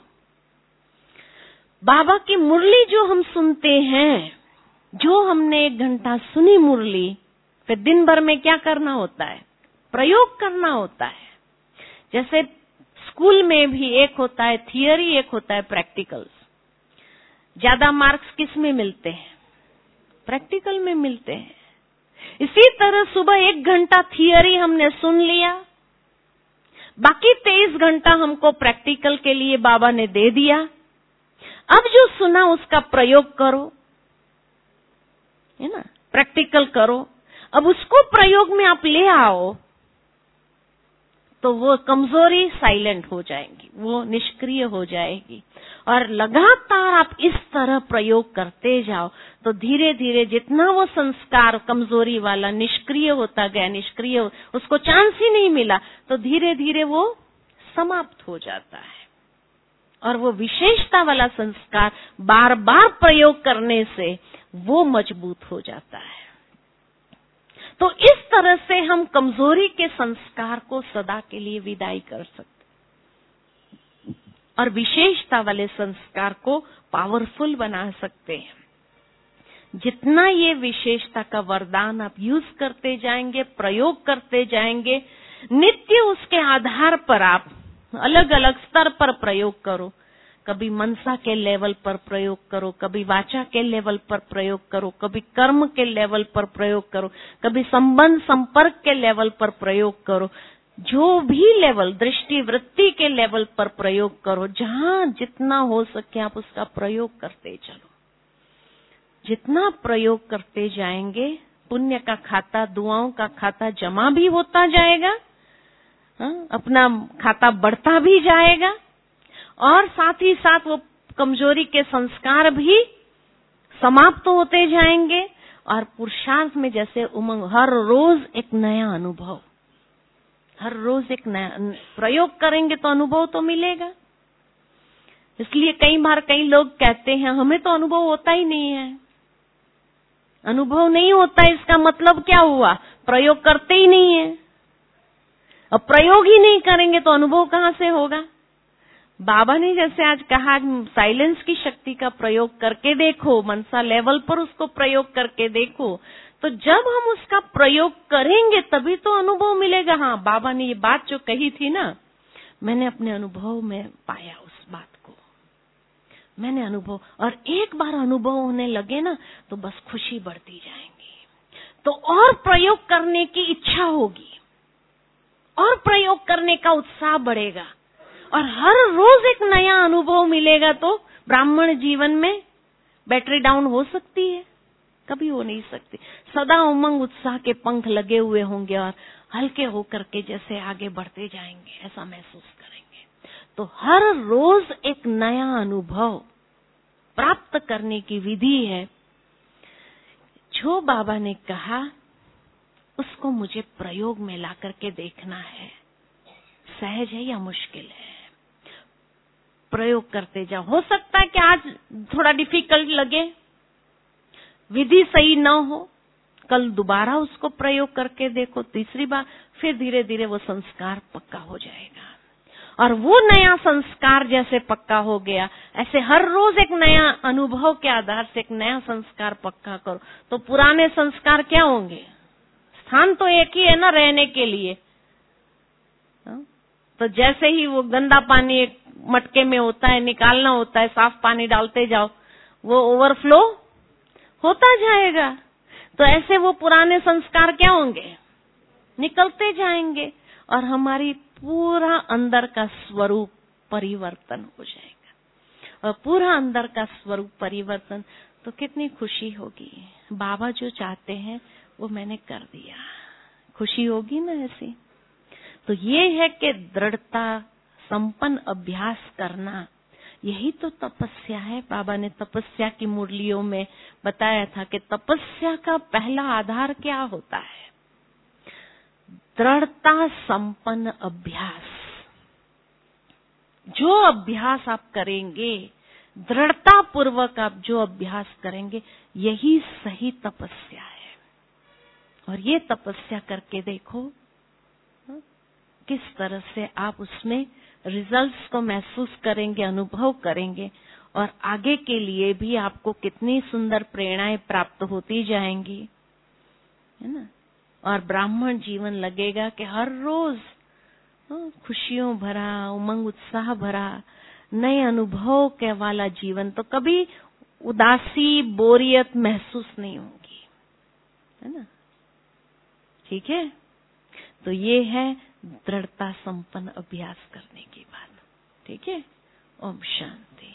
बाबा की मुरली जो हम सुनते हैं, जो हमने एक घंटा सुनी मुरली, फिर दिन भर में क्या करना होता है? प्रयोग करना होता है। जैसे स्कूल में भी एक होता है थियरी, एक होता है प्रैक्टिकल्स। ज्यादा मार्क्स किस में मिलते हैं? प्रैक्टिकल में मिलते हैं। इसी तरह सुबह एक घंटा थियरी हमने सुन लिया, बाकी तेईस घंटा हमको प्रैक्टिकल के लिए बाबा ने दे दिया। अब जो सुना उसका प्रयोग करो, है ना, प्रैक्टिकल करो। अब उसको प्रयोग में आप ले आओ तो वो कमजोरी साइलेंट हो जाएगी, वो निष्क्रिय हो जाएगी। और लगातार आप इस तरह प्रयोग करते जाओ तो धीरे धीरे जितना वो संस्कार कमजोरी वाला निष्क्रिय होता गया, निष्क्रिय उसको चांस ही नहीं मिला, तो धीरे धीरे वो समाप्त हो जाता है। और वो विशेषता वाला संस्कार बार बार प्रयोग करने से वो मजबूत हो जाता है। तो इस तरह से हम कमजोरी के संस्कार को सदा के लिए विदाई कर सकते और विशेषता वाले संस्कार को पावरफुल बना सकते हैं। जितना ये विशेषता का वरदान आप यूज करते जाएंगे, प्रयोग करते जाएंगे, नित्य उसके आधार पर आप अलग अलग स्तर पर प्रयोग करो। कभी मनसा के लेवल पर प्रयोग करो, कभी वाचा के लेवल पर प्रयोग करो, कभी कर्म के लेवल पर प्रयोग करो, कभी संबंध संपर्क के लेवल पर प्रयोग करो। जो भी लेवल, दृष्टि वृत्ति के लेवल पर प्रयोग करो, जहां जितना हो सके आप उसका प्रयोग करते चलो। जितना प्रयोग करते जाएंगे पुण्य का खाता, दुआओं का खाता जमा भी होता जाएगा, हा? अपना खाता बढ़ता भी जाएगा और साथ ही साथ वो कमजोरी के संस्कार भी समाप्त तो होते जाएंगे। और पुरुषार्थ में जैसे उमंग, हर रोज एक नया अनुभव, हर रोज एक नया प्रयोग करेंगे तो अनुभव तो मिलेगा। इसलिए कई बार कई लोग कहते हैं हमें तो अनुभव होता ही नहीं है। अनुभव नहीं होता इसका मतलब क्या हुआ? प्रयोग करते ही नहीं है। अब प्रयोग ही नहीं करेंगे तो अनुभव कहां से होगा? बाबा ने जैसे आज कहा, साइलेंस की शक्ति का प्रयोग करके देखो, मनसा लेवल पर उसको प्रयोग करके देखो, तो जब हम उसका प्रयोग करेंगे तभी तो अनुभव मिलेगा। हाँ, बाबा ने ये बात जो कही थी ना, मैंने अपने अनुभव में पाया उस बात को, मैंने अनुभव, और एक बार अनुभव होने लगे ना तो बस खुशी बढ़ती जाएंगी, तो और प्रयोग करने की इच्छा होगी और प्रयोग करने का उत्साह बढ़ेगा और हर रोज एक नया अनुभव मिलेगा। तो ब्राह्मण जीवन में बैटरी डाउन हो सकती है? कभी हो नहीं सकती। सदा उमंग उत्साह के पंख लगे हुए होंगे और हल्के होकर के जैसे आगे बढ़ते जाएंगे, ऐसा महसूस करेंगे। तो हर रोज एक नया अनुभव प्राप्त करने की विधि है। जो बाबा ने कहा उसको मुझे प्रयोग में ला करके देखना है। सहज है या मुश्किल है? प्रयोग करते जाओ। हो सकता है कि आज थोड़ा डिफिकल्ट लगे, विधि सही न हो, कल दोबारा उसको प्रयोग करके देखो, तीसरी बार, फिर धीरे धीरे वो संस्कार पक्का हो जाएगा। और वो नया संस्कार जैसे पक्का हो गया, ऐसे हर रोज एक नया अनुभव के आधार से एक नया संस्कार पक्का करो, तो पुराने संस्कार क्या होंगे? स्थान तो एक ही है ना रहने के लिए। तो जैसे ही वो गंदा पानी एक मटके में होता है, निकालना होता है, साफ पानी डालते जाओ, वो ओवरफ्लो होता जाएगा। तो ऐसे वो पुराने संस्कार क्या होंगे? निकलते जाएंगे और हमारी पूरा अंदर का स्वरूप परिवर्तन हो जाएगा। और पूरा अंदर का स्वरूप परिवर्तन, तो कितनी खुशी होगी। बाबा जो चाहते हैं वो मैंने कर दिया, खुशी होगी ना ऐसी। तो ये है कि दृढ़ता संपन्न अभ्यास करना, यही तो तपस्या है। बाबा ने तपस्या की मुरलियों में बताया था कि तपस्या का पहला आधार क्या होता है? दृढ़ता संपन्न अभ्यास। जो अभ्यास आप करेंगे, दृढ़ता पूर्वक आप जो अभ्यास करेंगे, यही सही तपस्या है। और ये तपस्या करके देखो किस तरह से आप उसमें रिजल्ट्स को महसूस करेंगे, अनुभव करेंगे, और आगे के लिए भी आपको कितनी सुंदर प्रेरणाएं प्राप्त होती जाएंगी, है ना। और ब्राह्मण जीवन लगेगा कि हर रोज खुशियों भरा, उमंग उत्साह भरा, नए अनुभव के वाला जीवन, तो कभी उदासी बोरियत महसूस नहीं होगी, है ना। ठीक है, तो ये है दृढ़ता संपन्न अभ्यास करने की बात। ठीक है, ओम शांति।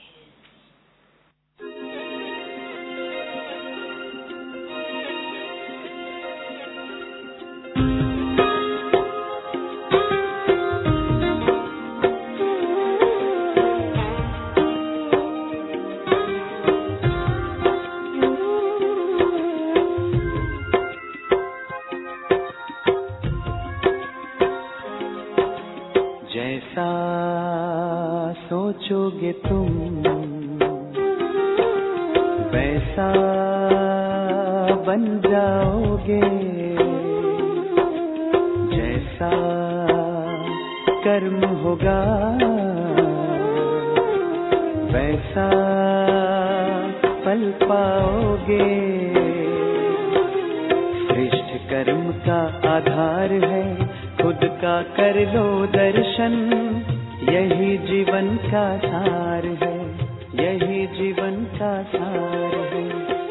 जैसा सोचोगे तुम वैसा बन जाओगे, जैसा कर्म होगा वैसा फल पाओगे। श्रेष्ठ कर्म का आधार है खुद का कर लो दर्शन, यही जीवन का सार है, यही जीवन का सार है।